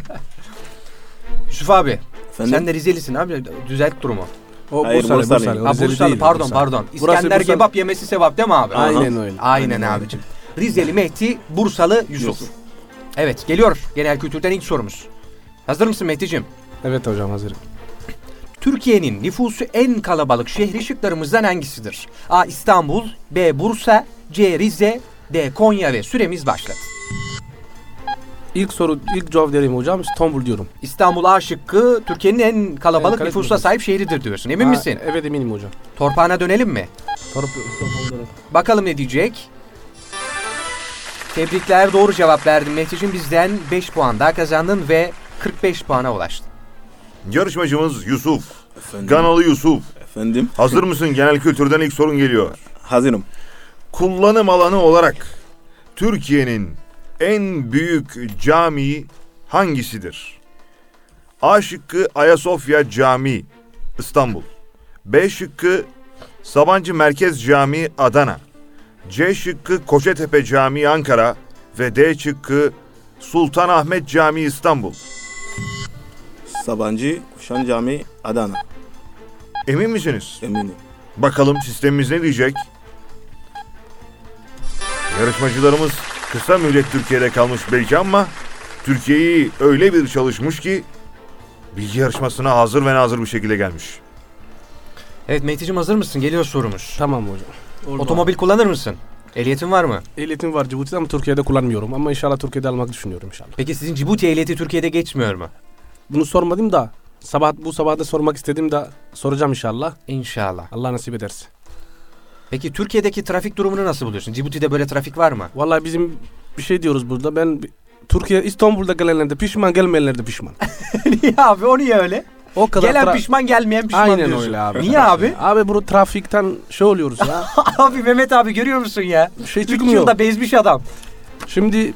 Yusuf abi. Efendim? Sen de Rizelisin abi. Düzelt durumu. O Hayır, Bursalı, Bursalı. Bursalı. Ha, Rizeli Bursalı değil, pardon Bursalı. pardon. Burası İskender Bursalı. kebap yemesi sevap değil mi abi? Aynen öyle. Aynen abicim. Rizeli Mehdi, Bursalı Yusuf. Yusuf. Evet geliyor genel kültürden ilk sorumuz. Hazır mısın Mehdi'cim? Evet hocam hazırım. Türkiye'nin nüfusu en kalabalık şehri şıklarımızdan hangisidir? A. İstanbul, B. Bursa, C. Rize, D. Konya ve süremiz başladı. İlk soru, ilk cevap vereyim hocam. İstanbul diyorum. İstanbul A şıkkı Türkiye'nin en kalabalık En nüfusa kalabalık. sahip şehridir diyorsun. Emin Ha, misin? Evet eminim hocam. Torpağına dönelim mi? Torpil, torpil. Bakalım ne diyecek? Tebrikler, doğru cevap verdin Mehdi'cim. Bizden beş puan daha kazandın ve kırk beş puana ulaştın. Yarışmacımız Yusuf. Efendim. Ganalı Yusuf. Efendim. Hazır mısın? Genel kültürden ilk sorun geliyor. Hazırım. Kullanım alanı olarak Türkiye'nin en büyük camii hangisidir? A şıkkı Ayasofya Camii İstanbul. B şıkkı Sabancı Merkez Camii Adana. C şıkkı Kocatepe Camii Ankara ve D şıkkı Sultanahmet Camii İstanbul. Sabancı Kuşan Camii Adana. Emin misiniz? Eminim. Bakalım sistemimiz ne diyecek? Yarışmacılarımız kısa müddet Türkiye'de kalmış belki ama Türkiye'yi öyle bir çalışmış ki bilgi yarışmasına hazır ve nazır bir şekilde gelmiş. Evet Mehdi'cim hazır mısın? Geliyor sorumuz. Tamam hocam. Oldu Otomobil kullanır mısın? Ehliyetin var mı? Ehliyetim var Cibuti'de ama Türkiye'de kullanmıyorum. Ama inşallah Türkiye'de almak düşünüyorum inşallah. Peki sizin Cibuti ehliyeti Türkiye'de geçmiyor mu? Bunu sormadım da sabah bu sabah da sormak istedim de soracağım inşallah. İnşallah. Allah nasip ederse. Peki Türkiye'deki trafik durumunu nasıl buluyorsun? Cibuti'de böyle trafik var mı? Vallahi bizim bir şey diyoruz burada. Ben Türkiye İstanbul'da gelenler de pişman, gelmeyenler de pişman. Niye abi? O niye öyle? O kadar Gelen tra- pişman, gelmeyen pişman Aynen diyorsun. öyle abi. Niye abi? Abi bu trafikten şey oluyoruz ya. Abi Mehmet abi görüyor musun ya? Bir şey Üç çıkmıyor. yılda bezmiş adam. Şimdi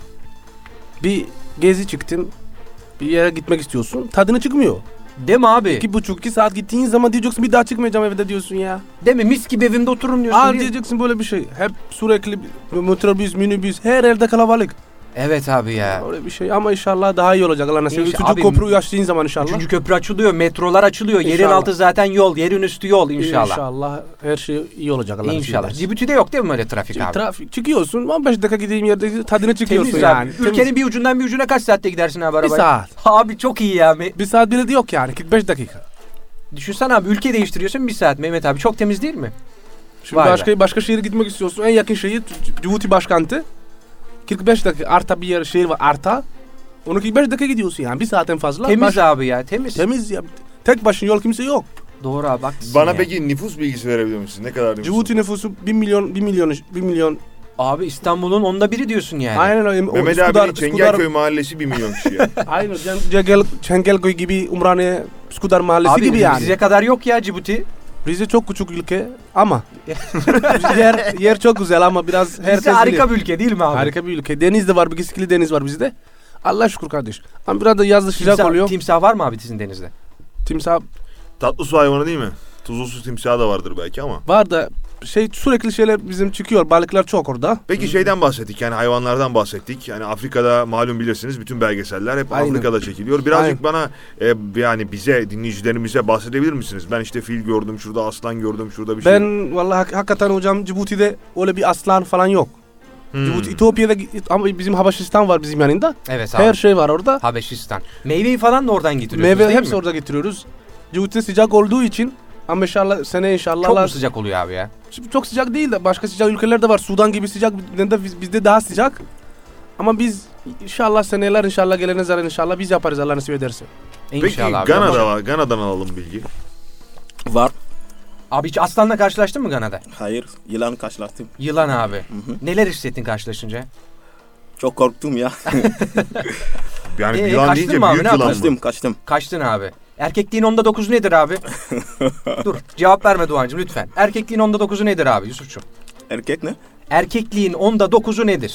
bir gezi çıktın. Bir yere gitmek istiyorsun. Tadını çıkmıyor. Değil mi abi? İki buçuk, iki saat gittiğin zaman diyeceksin bir daha çıkmayacağım evde diyorsun ya. Değil mi? Mis gibi evimde otururum diyorsun. Aa Değil- diyeceksin böyle bir şey. Hep sürekli metrobüs, minibüs, her yerde kalabalık. Evet abi ya. Öyle bir şey ama inşallah daha iyi olacak. Allah nasip eder. İnşallah. Üçüncü Abi, köprüyü açtığın zaman inşallah. Üçüncü köprü açılıyor, metrolar açılıyor. Yerin İnşallah. altı zaten yol, yerin üstü yol inşallah. İnşallah her şey iyi olacak Allah nasip İnşallah. ederse. Cibuti'de yok değil mi öyle trafik Şimdi abi? trafik çıkıyorsun on beş dakika gideyim yerde tadını çıkıyorsun Temiz yani. abi. Ülkenin bir ucundan bir ucuna kaç saatte gidersin abi bir arabayla? saat. Abi çok iyi ya. Me- Bir saat bile de yok yani kırk beş dakika. Düşünsene abi ülke değiştiriyorsun bir saat Mehmet abi. Çok temiz değil mi? Şimdi Vay be. başka başka şehre gitmek istiyorsun. En yakın şehir Cibuti başkenti. kırk beş dakika Arta bir yer şehir var Arta. Onu kırk beş dakika gidiyorsun yani bir saatten fazla. Temiz Baş- abi ya temiz. Temiz ya. Tek başına yol kimse yok. Doğru abi haklısın Bana ya. peki nüfus bilgisi verebilir misiniz? Ne kadar nüfus? Cibuti nüfusu bir milyon bir milyon bir milyon. Abi İstanbul'un onda biri diyorsun yani. Aynen öyle. O Mehmet Üsküdar- abinin Çengelköy mahallesi bir milyon kişi ya. Aynen. Cen- Cengel, Çengelköy gibi Umraniye, Üsküdar mahallesi Abi gibi yani. Rize kadar yok ya Cibuti. Rize çok küçük ülke ama yer yer çok güzel ama biraz herkes Rize harika bilir. bir ülke değil mi abi? Harika bir ülke. Deniz de var, bir keskili deniz var bizde. Allah şükür kardeş. Ama biraz da yazda sıcak Timsah, oluyor. timsah var mı abi sizin denizde? Timsah Tatlı su hayvanı değil mi? Tuzlu su timsahı da vardır belki ama. var da şey sürekli şeyler bizim çıkıyor. Balıklar çok orada. Peki şeyden bahsettik, yani hayvanlardan bahsettik. Yani Afrika'da malum bilirsiniz bütün belgeseller hep Aynen. Afrika'da çekiliyor. Birazcık Aynen. bana e, yani bize, dinleyicilerimize bahsedebilir misiniz? Ben işte fil gördüm, şurada aslan gördüm, şurada bir şey. Ben vallahi hak- hakikaten hocam Cibuti'de öyle bir aslan falan yok. Hmm. Cibuti, İtopya'da ama bizim Habeşistan var bizim yanında. Evet abi. Her şey var orada. Habeşistan. Meyveyi falan da oradan getiriyorsunuz Meyve değil hepsi mi? orada getiriyoruz. Cibuti'de sıcak olduğu için ama inşallah sene inşallah Çok Allah- mu sıcak oluyor abi ya? çok sıcak değil de başka sıcak ülkeler de var. Sudan gibi sıcak, bizde, bizde daha sıcak. Ama biz inşallah seneler inşallah gelene zaman inşallah biz yaparız Allah nasip ederse. Peki İnşallah abi. Gana'da var. Gana'dan alalım bilgi. Var. Abi hiç aslanla karşılaştın mı Gana'da? Hayır. Yılan karşılaştım. Yılan abi. Hı hı. Neler hissettin karşılaşınca? Çok korktum ya. Yani Ee, yılan kaçtın deyince mı abi, büyük ne yılan mı? kaçtım kaçtım. Kaçtın abi. Erkekliğin onda dokuzu nedir abi? Dur cevap verme Doğancığım lütfen. Erkekliğin onda dokuzu nedir abi Yusuf'cum? Erkek ne? Erkekliğin onda dokuzu nedir?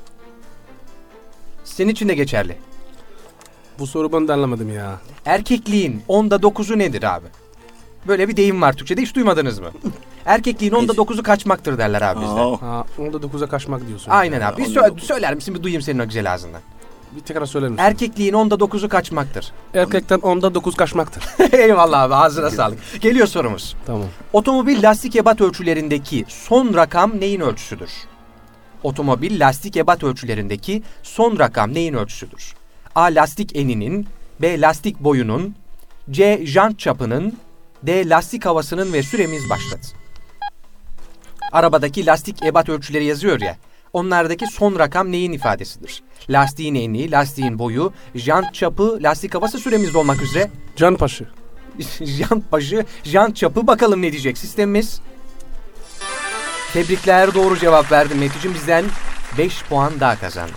Senin için de geçerli. Bu soru ben de anlamadım ya. Erkekliğin onda dokuzu nedir abi? Böyle bir deyim var Türkçe'de, hiç duymadınız mı? Erkekliğin onda dokuzu kaçmaktır derler abi bizde. Aa, Ha, onda dokuza kaçmak diyorsun. Aynen abi. Bir onda sö- dokuz. söyler misin, bir duyayım senin o güzel ağzından. Bir tekrar söyler misin? Erkekliğin onda dokuzu kaçmaktır. Erkekten onda dokuz kaçmaktır. Eyvallah abi, ağzına sağlık. Geliyor sorumuz. Tamam. Otomobil lastik ebat ölçülerindeki son rakam neyin ölçüsüdür? Otomobil lastik ebat ölçülerindeki son rakam neyin ölçüsüdür? A. Lastik eninin, B. Lastik boyunun, C. Jant çapının, D. Lastik havasının ve süremiz başladı. Arabadaki lastik ebat ölçüleri yazıyor ya. Onlardaki son rakam neyin ifadesidir? Lastiğin eni, lastiğin boyu, jant çapı, lastik havası, süremiz de olmak üzere. Can Paşı. Jant başı, jant çapı, bakalım ne diyecek sistemimiz. Tebrikler, doğru cevap verdi Metin'cim, bizden beş puan daha kazandı.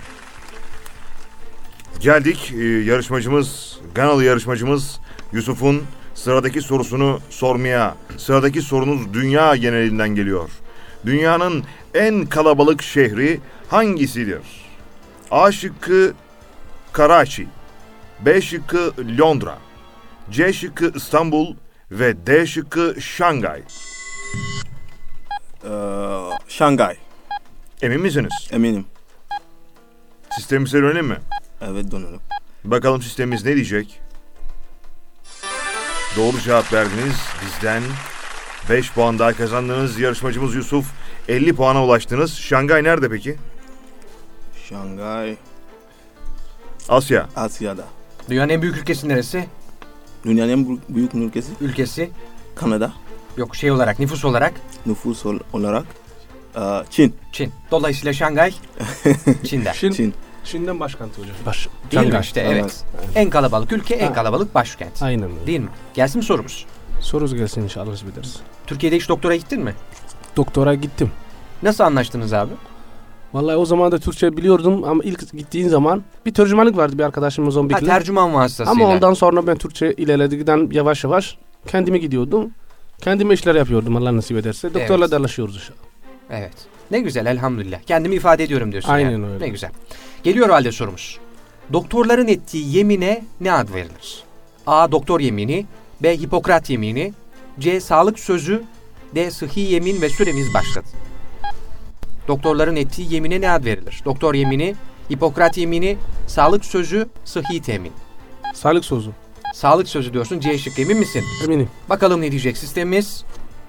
Geldik e, yarışmacımız, Ganalı yarışmacımız Yusuf'un sıradaki sorusunu sormaya. Sıradaki sorunuz dünya genelinden geliyor. Dünyanın en kalabalık şehri hangisidir? A şıkkı Karachi, B şıkkı Londra, C şıkkı İstanbul ve D şıkkı Şangay. Ee, Şangay. Emin misiniz? Eminim. Sistemimize dönelim mi? Evet dönelim. Bakalım sistemimiz ne diyecek? Doğru cevap verdiniz. Bizden beş puan daha kazandınız. Yarışmacımız Yusuf elli puana ulaştınız. Şangay nerede peki? Şangay. Asya. Asya'da. Dünyanın en büyük ülkesi neresi? Dünyanın en büyük- büyük ülkesi Ülkesi. Kanada. Yok, şey olarak, nüfus olarak Nüfus ol- olarak e, Çin. Çin. Dolayısıyla Şangay Çin'de. Çin. Çin. Çin'den başkenti hocam. Baş. Değil mi Şangay. işte, evet. Evet. En kalabalık ülke, en Ha. kalabalık başkent. Aynen öyle. Değil mi? Gelsin mi sorumuz? Sorusu gelsin inşallah nasip ederiz. Türkiye'de hiç doktora gittin mi? Doktora gittim. Nasıl anlaştınız abi? Vallahi o zaman da Türkçe biliyordum ama ilk gittiğin zaman bir tercümanlık vardı bir arkadaşımız Ha, Zombikli. tercüman vasıtasıyla. Ama ondan sonra ben Türkçe ilerledikten yavaş yavaş kendime gidiyordum. Kendime işler yapıyordum Allah nasip ederse. Doktorla Evet. da anlaşıyoruz inşallah. Evet. Ne güzel, elhamdülillah. Kendimi ifade ediyorum diyorsun. Aynen yani. öyle. Ne güzel. Geliyor o halde sorumuz. Doktorların ettiği yemine ne ad verilir? A. Doktor yemini, B. Hipokrat yemini, C. Sağlık sözü, D. Sıhhi yemin ve süremiz başladı. Doktorların ettiği yemine ne ad verilir? Doktor yemini, Hipokrat yemini, sağlık sözü, sıhhi temin. Sağlık sözü. Sağlık sözü diyorsun, C şıkkı, emin misin? Eminim. Bakalım ne diyecek sistemimiz?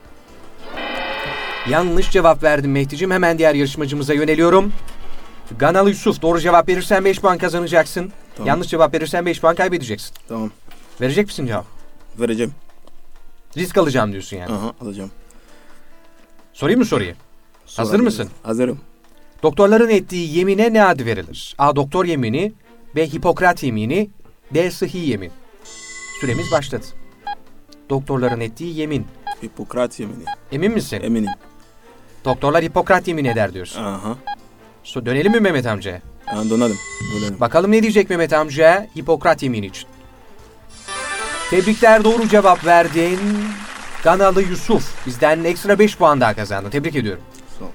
Yanlış cevap verdim Mehdi'cim. Hemen diğer yarışmacımıza yöneliyorum. Ganalı Yusuf, doğru cevap verirsen beş puan kazanacaksın. Tamam. Yanlış cevap verirsen beş puan kaybedeceksin. Tamam. Verecek misin cevap? Vereceğim. Risk alacağım diyorsun yani. Aha, alacağım. Sorayım mı soruyu? Hazır Sorabiliriz. mısın? Hazırım. Doktorların ettiği yemine ne adı verilir? A. Doktor yemini, B. Hipokrat yemini, D. Sıhhi yemin. Süremiz başladı. Doktorların ettiği yemin. Hipokrat yemini. Emin misin? Eminim. Doktorlar Hipokrat yemin eder diyorsun. Aha. So, dönelim mi Mehmet amcaya? Ha, dönelim. Dönelim. Bakalım ne diyecek Mehmet amca Hipokrat yemini için. Tebrikler, doğru cevap verdin. Ganalı Yusuf bizden ekstra beş puan daha kazandı. Tebrik ediyorum. Sağ ol.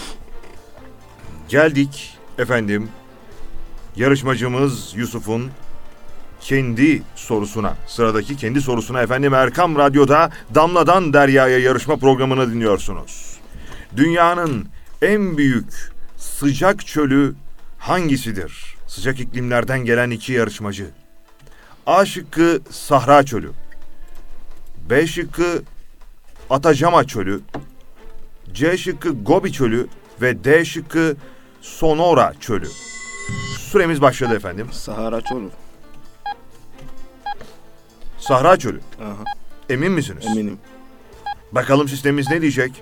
Geldik efendim yarışmacımız Yusuf'un kendi sorusuna, sıradaki kendi sorusuna efendim. Erkam Radyo'da Damladan Derya'ya yarışma programını dinliyorsunuz. Dünyanın en büyük sıcak çölü hangisidir? Sıcak iklimlerden gelen iki yarışmacı. A şıkkı Sahra Çölü. B şıkkı Atacama Çölü. C şıkkı Gobi Çölü ve D şıkkı Sonora Çölü. Süremiz başladı efendim. Sahara Çölü. Sahra Çölü. Aha, Emin misiniz? eminim. Bakalım sistemimiz ne diyecek?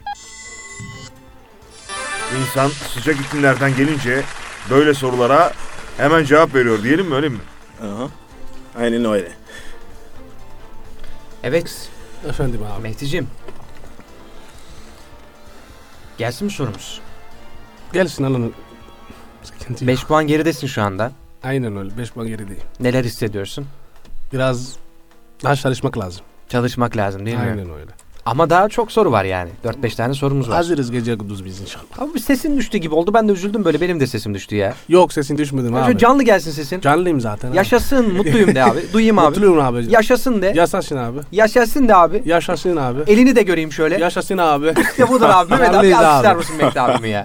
İnsan sıcak iklimlerden gelince böyle sorulara hemen cevap veriyor diyelim mi, öyle mi? Aha. Aynen öyle. Evet Efendim abi. Mehdi'cim. Gelsin mi sorumuz? Gelsin alın. Sıkıntı yok. beş puan geridesin şu anda. Aynen öyle. beş puan gerideyim. Neler hissediyorsun? Biraz daha çalışmak lazım. Çalışmak lazım değil mi? Aynen öyle. Ama daha çok soru var yani. dört beş tane sorumuz var. Hazırız gece gündüz biz inşallah. Abi bir sesin düştü gibi oldu. Ben de üzüldüm böyle. Benim de sesim düştü ya. Yok sesin düşmedim Şöyle abi. canlı gelsin sesin. Canlıyım zaten. Yaşasın, mutluyum de abi. Duyayım abi. Mutluyum abi. Yaşasın de. Yaşasın abi. Yaşasın de abi. Yaşasın abi. Elini de göreyim şöyle. Yaşasın abi. İşte budur abi. Mehmet abi Canlıyız alkışlar abi. mısın Mehmet abimi ya?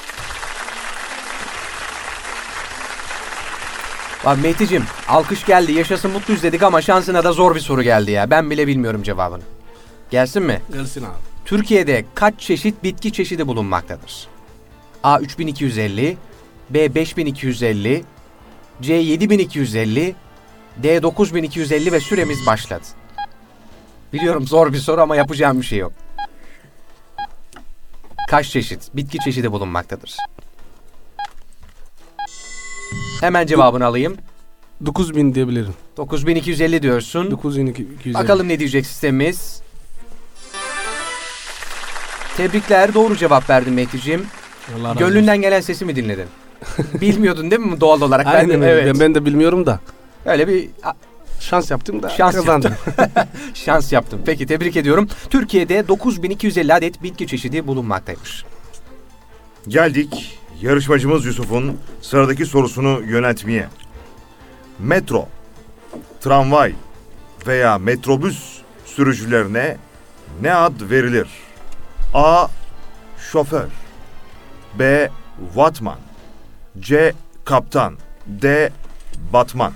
Abi Mehdi'cim alkış geldi. Yaşasın mutluyuz dedik ama şansına da zor bir soru geldi ya. Ben bile bilmiyorum cevabını. Gelsin mi? Gelsin abi. Türkiye'de kaç çeşit bitki çeşidi bulunmaktadır? A üç bin iki yüz elli, B beş bin iki yüz elli, C yedi bin iki yüz elli, D dokuz bin iki yüz elli ve süremiz başladı. Biliyorum zor bir soru ama yapacağım bir şey yok. Kaç çeşit bitki çeşidi bulunmaktadır? Hemen cevabını alayım. dokuz bin diyebilirim. dokuz bin iki yüz elli diyorsun. dokuz bin iki yüz elli. Bakalım ne diyecek sistemimiz. Tebrikler, doğru cevap verdin Mehdi'ciğim. Allah razı Gönlünden gelen sesi mi dinledin? Bilmiyordun değil mi doğal olarak? olsun. Ben de, Aynen öyle. evet. Ben, ben de bilmiyorum da. Öyle bir a, Şans yaptım da Şans kazandım. şans yaptım. Peki tebrik ediyorum. Türkiye'de dokuz bin iki yüz elli adet bitki çeşidi bulunmaktaymış. Geldik yarışmacımız Yusuf'un sıradaki sorusunu yöneltmeye. Metro, tramvay veya metrobüs sürücülerine ne ad verilir? A. Şoför, B. Vatman, C. Kaptan, D. Batman.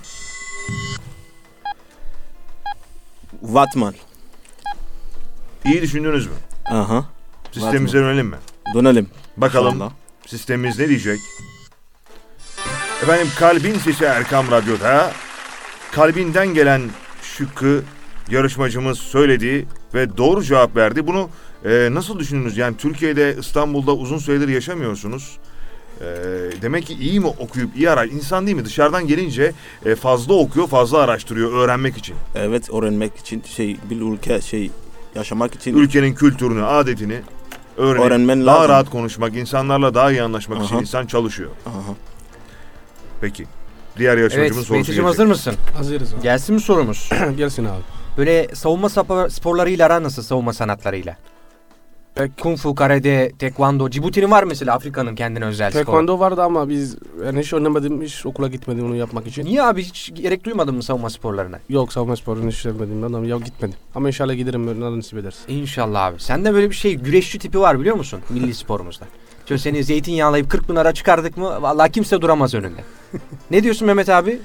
Vatman. İyi düşündünüz mü? Aha. Sistemimize dönelim mi? Dönelim. Bakalım İnşallah. sistemimiz ne diyecek? Efendim kalbin sesi Erkam Radyo'da. Kalbinden gelen şıkkı yarışmacımız söyledi ve doğru cevap verdi. Bunu e, nasıl düşündünüz? Yani Türkiye'de, İstanbul'da uzun süredir yaşamıyorsunuz. E, demek ki iyi mi okuyup iyi araş... İnsan değil mi? Dışarıdan gelince e, fazla okuyor, fazla araştırıyor öğrenmek için. Evet, öğrenmek için şey bir ülke şey yaşamak için Ülkenin kültürünü, adetini öğrenip öğrenmen daha lazım. rahat konuşmak, insanlarla daha iyi anlaşmak için Aha. insan çalışıyor. Aha. Peki. Diğer yarışmacımın Evet sorusu Mehdi'cim gelecek. hazır mısın? Hazırız abi. Gelsin mi sorumuz? Gelsin abi. Böyle savunma spor- sporlarıyla aran nasıl, savunma sanatlarıyla? Pek Kung fu, karate, tekvando. Cibuti'nin var mesela, Afrika'nın kendine özel sporu. Tekvando vardı ama biz yani hiç oynamadım, hiç okula gitmedim onu yapmak için. Niye abi, hiç gerek duymadın mı savunma sporlarına? Yok savunma sporunu hiç sevmedim ben ama ya gitmedim. Ama inşallah giderim böyle nasip edersin. İnşallah abi. Sende böyle bir şey, güreşçi tipi var biliyor musun? Milli sporumuzda. Şöyle seni zeytinyağlayıp kırk pınara çıkardık mı vallahi kimse duramaz önünde. Ne diyorsun Mehmet abi?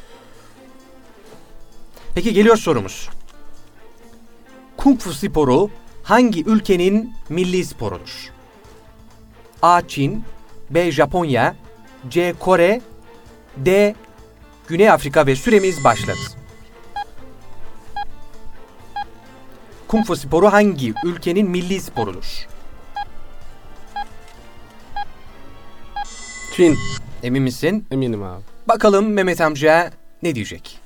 Peki geliyor sorumuz. Kung fu sporu hangi ülkenin milli sporudur? A. Çin, B. Japonya, C. Kore, D. Güney Afrika ve süremiz başladı. Kung fu sporu hangi ülkenin milli sporudur? Çin. Emin misin? Eminim abi. Bakalım Mehmet amca ne diyecek?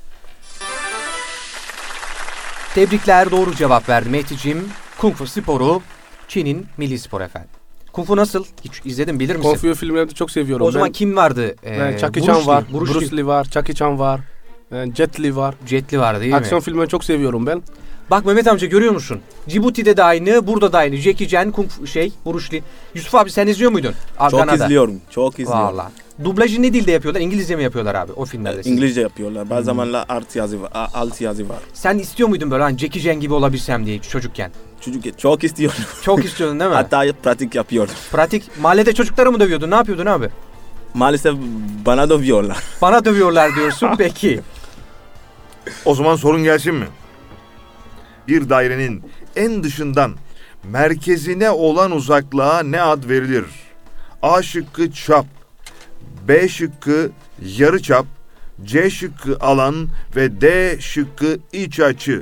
Tebrikler, doğru cevap verdi Mehdi'cim. Kung fu sporu Çin'in milli sporu efendim. Kung fu nasıl? Hiç izledin, bilir misin? Kung fu filmlerini çok seviyorum. O zaman ben, kim vardı? Ee, ben Jackie Bruce Chan var, Lee, Bruce, Bruce Lee. Lee var, Jackie Chan var, e, Jet Li var. Jet Li vardı değil Aksiyon mi? filmlerini çok seviyorum ben. Bak Mehmet amca, görüyor musun? Cibuti'de de aynı, burada da aynı. Jackie Chan, Kung fu şey, Bruce Lee. Yusuf abi sen izliyor muydun? Çok Adana'da. izliyorum. Çok izliyorum. Vallahi. Dublajı ne dilde yapıyorlar? İngilizce mi yapıyorlar abi o filmlerde? siz? İngilizce yapıyorlar. Bazı zamanlar alt yazı var. Alt yazı var. Sen istiyor muydun böyle hani Jackie Chan gibi olabilsem diye çocukken? Çocuk çok istiyordum. Çok istiyordun değil mi? Hatta pratik yapıyordum. Pratik. Mahallede çocukları mı dövüyordun? Ne yapıyordun abi? Maalesef bana dövüyorlar. Bana dövüyorlar diyorsun. Peki. O zaman sorun gelsin mi? Bir dairenin en dışından merkezine olan uzaklığa ne ad verilir? A şıkkı çap, B şıkkı yarıçap, C şıkkı alan ve D şıkkı iç açı.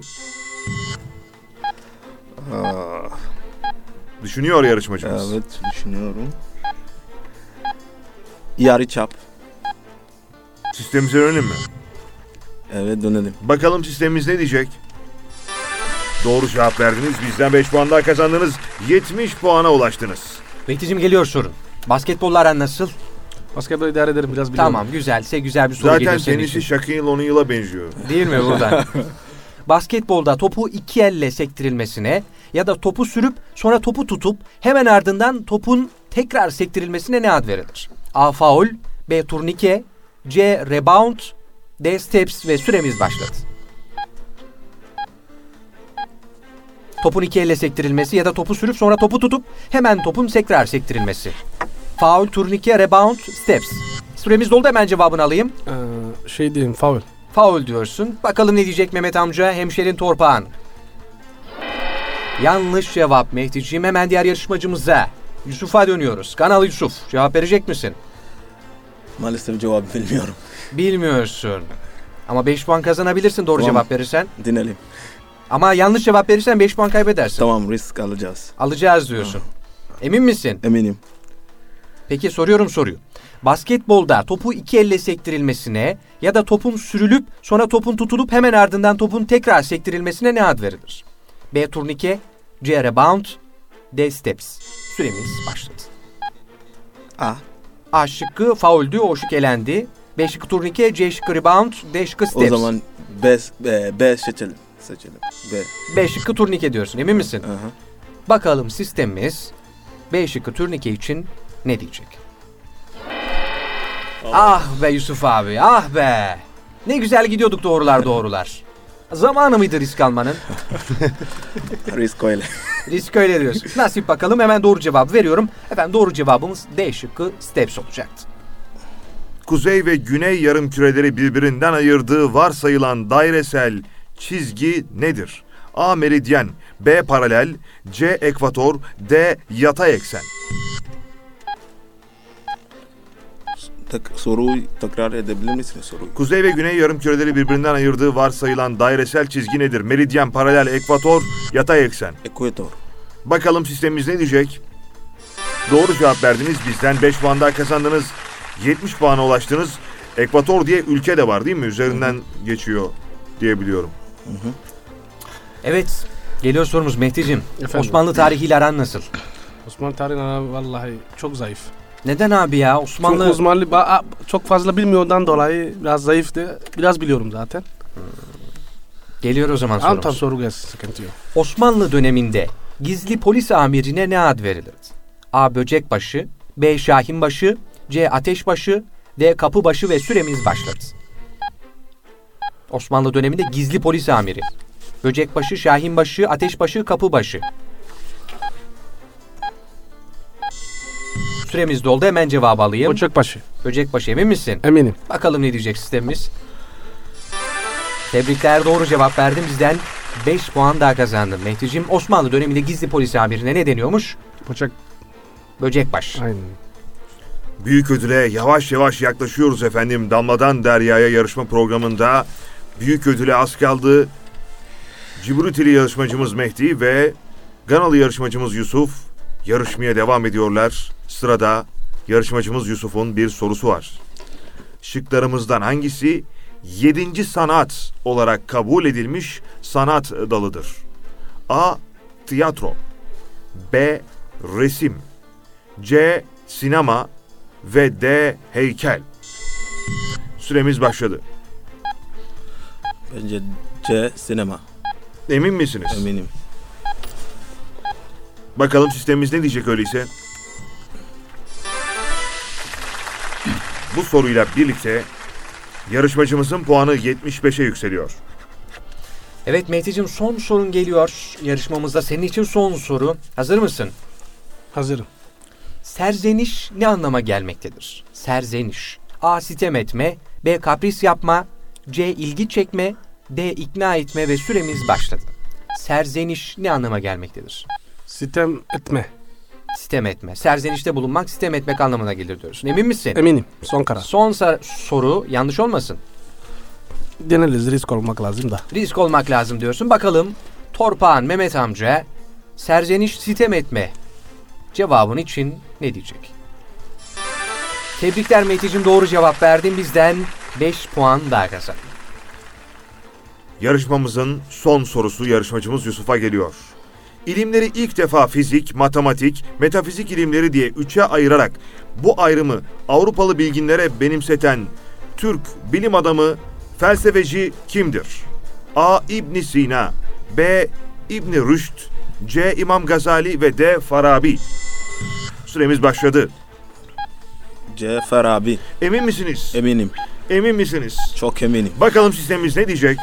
Aa, Düşünüyor yarışmacımız. evet düşünüyorum. Yarıçap. Sistemimize dönelim mi? Evet dönelim. Bakalım sistemimiz ne diyecek? Doğru cevap verdiniz. Bizden beş puan daha kazandınız. yetmiş puana ulaştınız. Mehdi'cim geliyor sorun. Basketbolla aran nasıl? Basketbol idare ederim biraz biliyorum. Tamam güzelse güzel bir soru Zaten geliyor senin tenisi için. Shaquille O'Neal'a benziyor. Değil mi buradan? Basketbolda topu iki elle sektirilmesine ya da topu sürüp sonra topu tutup hemen ardından topun tekrar sektirilmesine ne ad verilir? A. Faul, B. Turnike, C. Rebound, D. Steps ve süremiz başladı. Topun iki elle sektirilmesi ya da topu sürüp sonra topu tutup hemen topun tekrar sektirilmesi. Faul, turnike, rebound, steps. Süremiz doldu, hemen cevabını alayım. Ee, şey diyeyim, faul. Faul diyorsun. Bakalım ne diyecek Mehmet amca, hemşerin torpağın. Yanlış cevap Mehdi'ciğim. Hemen diğer yarışmacımıza. Yusuf'a dönüyoruz. Kanal Yusuf. Cevap verecek misin? Maalesef cevabı bilmiyorum. Bilmiyorsun. Ama beş puan kazanabilirsin doğru Tamam. cevap verirsen. Dinleyelim. Ama yanlış cevap verirsen beş puan kaybedersin. Tamam, risk alacağız. Alacağız diyorsun. Emin misin? Eminim. Peki soruyorum soruyu. Basketbolda topu iki elle sektirilmesine ya da topun sürülüp sonra topun tutulup hemen ardından topun tekrar sektirilmesine ne ad verilir? B. Turnike, C. Rebound, D. Steps. Süremiz başladı. A. A şıkkı fauldü, o şık elendi. B şıkkı turnike, C şıkkı rebound, D şıkkı steps. O zaman B, B, B seçelim. Seçelim. B. B şıkkı turnike diyorsun, emin misin? Aha. Bakalım sistemimiz B şıkkı turnike için ne diyecek? Ah be Yusuf abi, ah be. Ne güzel gidiyorduk doğrular doğrular. Zamanı mıydı risk almanın? Risk öyle. Risk öyle diyorsun. Nasip bakalım, hemen doğru cevabı veriyorum. Efendim doğru cevabımız D şıkkı steps olacaktı. Kuzey ve güney yarımküreleri birbirinden ayırdığı varsayılan dairesel çizgi nedir? A. Meridyen, B. Paralel, C. Ekvator, D. Yatay eksen. Tak, soruyu tekrar edebilir misiniz soruyu? Kuzey ve güney yarımküreleri birbirinden ayırdığı varsayılan dairesel çizgi nedir? Meridyen, paralel, ekvator, yatay eksen. Ekvator. Bakalım sistemimiz ne diyecek? Doğru cevap verdiniz. Bizden beş puan daha kazandınız. yetmiş puana ulaştınız. Ekvator diye ülke de var değil mi? Üzerinden Hı-hı. geçiyor diye biliyorum. Hı-hı. Evet, geliyor sorumuz Mehdi'cim. Efendim? Osmanlı tarihiyle aran nasıl? Osmanlı tarihi vallahi çok zayıf. Neden abi ya? Osmanlı... Çok uzmanlı, çok fazla bilmiyordan dolayı biraz zayıftı. Biraz biliyorum zaten. Geliyor o zaman Al tam sorumuz. soru gelsin, sıkıntı yok. Osmanlı döneminde gizli polis amirine ne ad verilirdi? A. Böcekbaşı, B. Şahinbaşı, C. Ateşbaşı, D. Kapıbaşı ve süremiz başladı. Osmanlı döneminde gizli polis amiri. Böcekbaşı, Şahinbaşı, Ateşbaşı, Kapıbaşı. Süremiz doldu, hemen cevabı alayım. Böcekbaşı. Böcekbaşı, emin misin? Eminim. Bakalım ne diyecek sistemimiz. Tebrikler, doğru cevap verdin. Bizden beş puan daha kazandın Mehdi'cim. Osmanlı döneminde gizli polis amirine ne deniyormuş? Böcek. Böcekbaş. Aynen. Büyük ödüle yavaş yavaş yaklaşıyoruz efendim. Damladan Derya'ya yarışma programında büyük ödüle az kaldı. Cibrutili yarışmacımız Mehdi ve Ganalı yarışmacımız Yusuf yarışmaya devam ediyorlar. Sırada yarışmacımız Yusuf'un bir sorusu var. Şıklarımızdan hangisi yedinci sanat olarak kabul edilmiş sanat dalıdır? A. Tiyatro, B. Resim, C. Sinema ve D. Heykel. Süremiz başladı. Bence C. Sinema. Emin misiniz? Eminim. Bakalım sistemimiz ne diyecek öyleyse? Bu soruyla birlikte yarışmacımızın puanı yetmiş beşe yükseliyor. Evet Mehdi'cim, son sorun geliyor yarışmamızda. Senin için son soru. Hazır mısın? Hazırım. Serzeniş ne anlama gelmektedir? Serzeniş. A. Sitem etme. B. Kapris yapma. C. İlgi çekme. D. ikna etme ve süremiz başladı. Serzeniş ne anlama gelmektedir? Sitem etme. Sitem etme. Serzenişte bulunmak, sitem etmek anlamına gelir diyorsun. Emin misin? Eminim. Son karar. Son sar- soru yanlış olmasın. Deneriz, risk olmak lazım da. Risk olmak lazım diyorsun. Bakalım Torpağan Mehmet amca serzeniş sitem etme cevabın için ne diyecek? Tebrikler Mehdi'cim, doğru cevap verdin. Bizden beş puan daha kazandın. Yarışmamızın son sorusu yarışmacımız Yusuf'a geliyor. İlimleri ilk defa fizik, matematik, metafizik ilimleri diye üçe ayırarak bu ayrımı Avrupalı bilginlere benimseten Türk bilim adamı, felsefeci kimdir? A. İbn Sina, B. İbn Rüşd, C. İmam Gazali ve D. Farabi. Süremiz başladı. C. Farabi. Emin misiniz? Eminim. Emin misiniz? Çok eminim. Bakalım sistemimiz ne diyecek?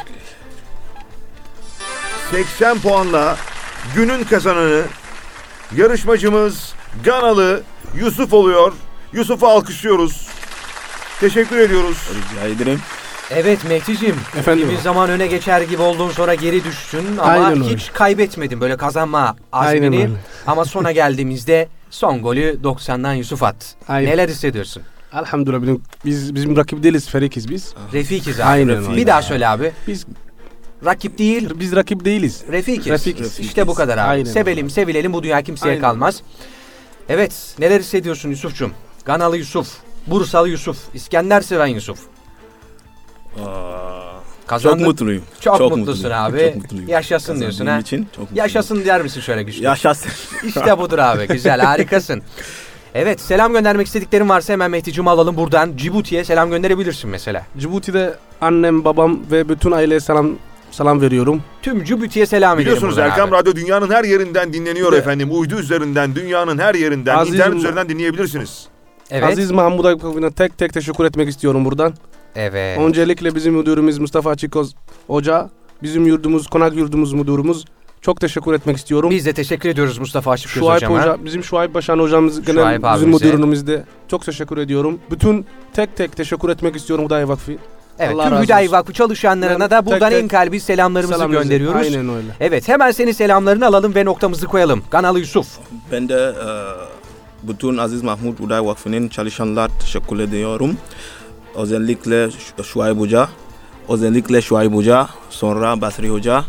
seksen puanla günün kazananı yarışmacımız Ganalı Yusuf oluyor. Yusuf'u alkışlıyoruz. Teşekkür ediyoruz. Rica ederim. Evet Mehdi'cim, Efendim bir abi. zaman öne geçer gibi oldun, sonra geri düştün ama Aynen öyle. hiç kaybetmedin böyle kazanma Aynen azmini. öyle. Ama sona geldiğimizde son golü doksandan Yusuf attı. Aynen. Neler hissediyorsun? Elhamdülillah, bizim, biz bizim rakip değiliz, ferikiz biz. Refikiz abi. Aynen Refik. öyle. Bir daha söyle abi. Biz Rakip değil, biz rakip değiliz. refikiz. Refikiz. İşte bu kadar abi. Aynen Sevelim, öyle. sevilelim, bu dünya kimseye Aynen. kalmaz. Evet, neler hissediyorsun Yusuf'cum? Ganalı Yusuf, Bursalı Yusuf, İskender seven Yusuf. Aa, Kazandın. çok mutluyum. Çok, Çok mutlusun mutluyum. abi. Çok mutluyum. Yaşasın diyorsun Kazandığım ha. için çok mutluyum. Yaşasın der misin şöyle güçlü? Yaşasın. İşte budur abi. Güzel, harikasın. Evet, selam göndermek istediklerin varsa hemen Mehdi'cimi alalım buradan. Cibuti'ye selam gönderebilirsin mesela. Cibuti'de annem, babam ve bütün aileye selam selam veriyorum. Tüm Cibuti'ye selam edelim Biliyorsunuz buradan Erkam abi. Radyo dünyanın her yerinden dinleniyor Ve- efendim. Uydu üzerinden, dünyanın her yerinden, Azizim- internet üzerinden dinleyebilirsiniz. Evet. Aziz Mahmut Akbabı'na tek tek teşekkür etmek istiyorum buradan. Evet. Öncelikle bizim müdürümüz Mustafa Çikoz Hoca, bizim yurdumuz, konak yurdumuz müdürümüz. Çok teşekkür etmek istiyorum. Biz de teşekkür ediyoruz Mustafa Aşıkgöz Şuayb hocama. Hoca, bizim Şuayb Başan hocamız, genel Şuayb bizim abimize. müdürümüz de çok teşekkür ediyorum. Bütün tek tek teşekkür etmek istiyorum Hüdayi Vakfı. Evet, Allah tüm razı Hüdayi olsun. Vakfı çalışanlarına Ben da tek buradan tek en kalbi selamlarımızı Selam gönderiyoruz. Aynen öyle. Evet, hemen senin selamlarını alalım ve noktamızı koyalım. Ganalı Yusuf. Ben de e, bütün Aziz Mahmut Hüdayi Vakfı'nın çalışanlar teşekkür ediyorum. Özellikle Ş- Şuayb Hoca, özellikle Şuayb Hoca, sonra Basri Hoca,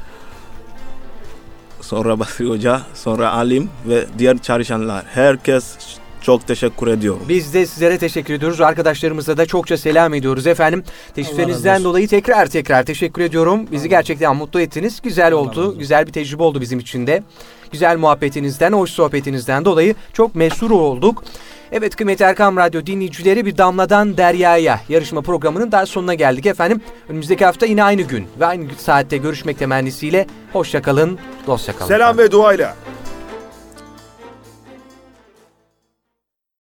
sonra Basri Hoca, sonra Alim ve diğer çalışanlar. Herkes çok teşekkür ediyorum. Biz de sizlere teşekkür ediyoruz. Arkadaşlarımıza da çokça selam ediyoruz efendim. Teşriflerinizden olsun. dolayı tekrar tekrar teşekkür ediyorum. Bizi gerçekten mutlu ettiniz. Güzel oldu. Güzel bir tecrübe oldu bizim için de. Güzel muhabbetinizden, hoş sohbetinizden dolayı çok mesrur olduk. Evet kıymetli Erkam Radyo dinleyicileri, bir damladan deryaya yarışma programının daha sonuna geldik efendim. Önümüzdeki hafta yine aynı gün ve aynı saatte görüşmek temennisiyle hoşça kalın, dostça kalın. Selam ve duayla.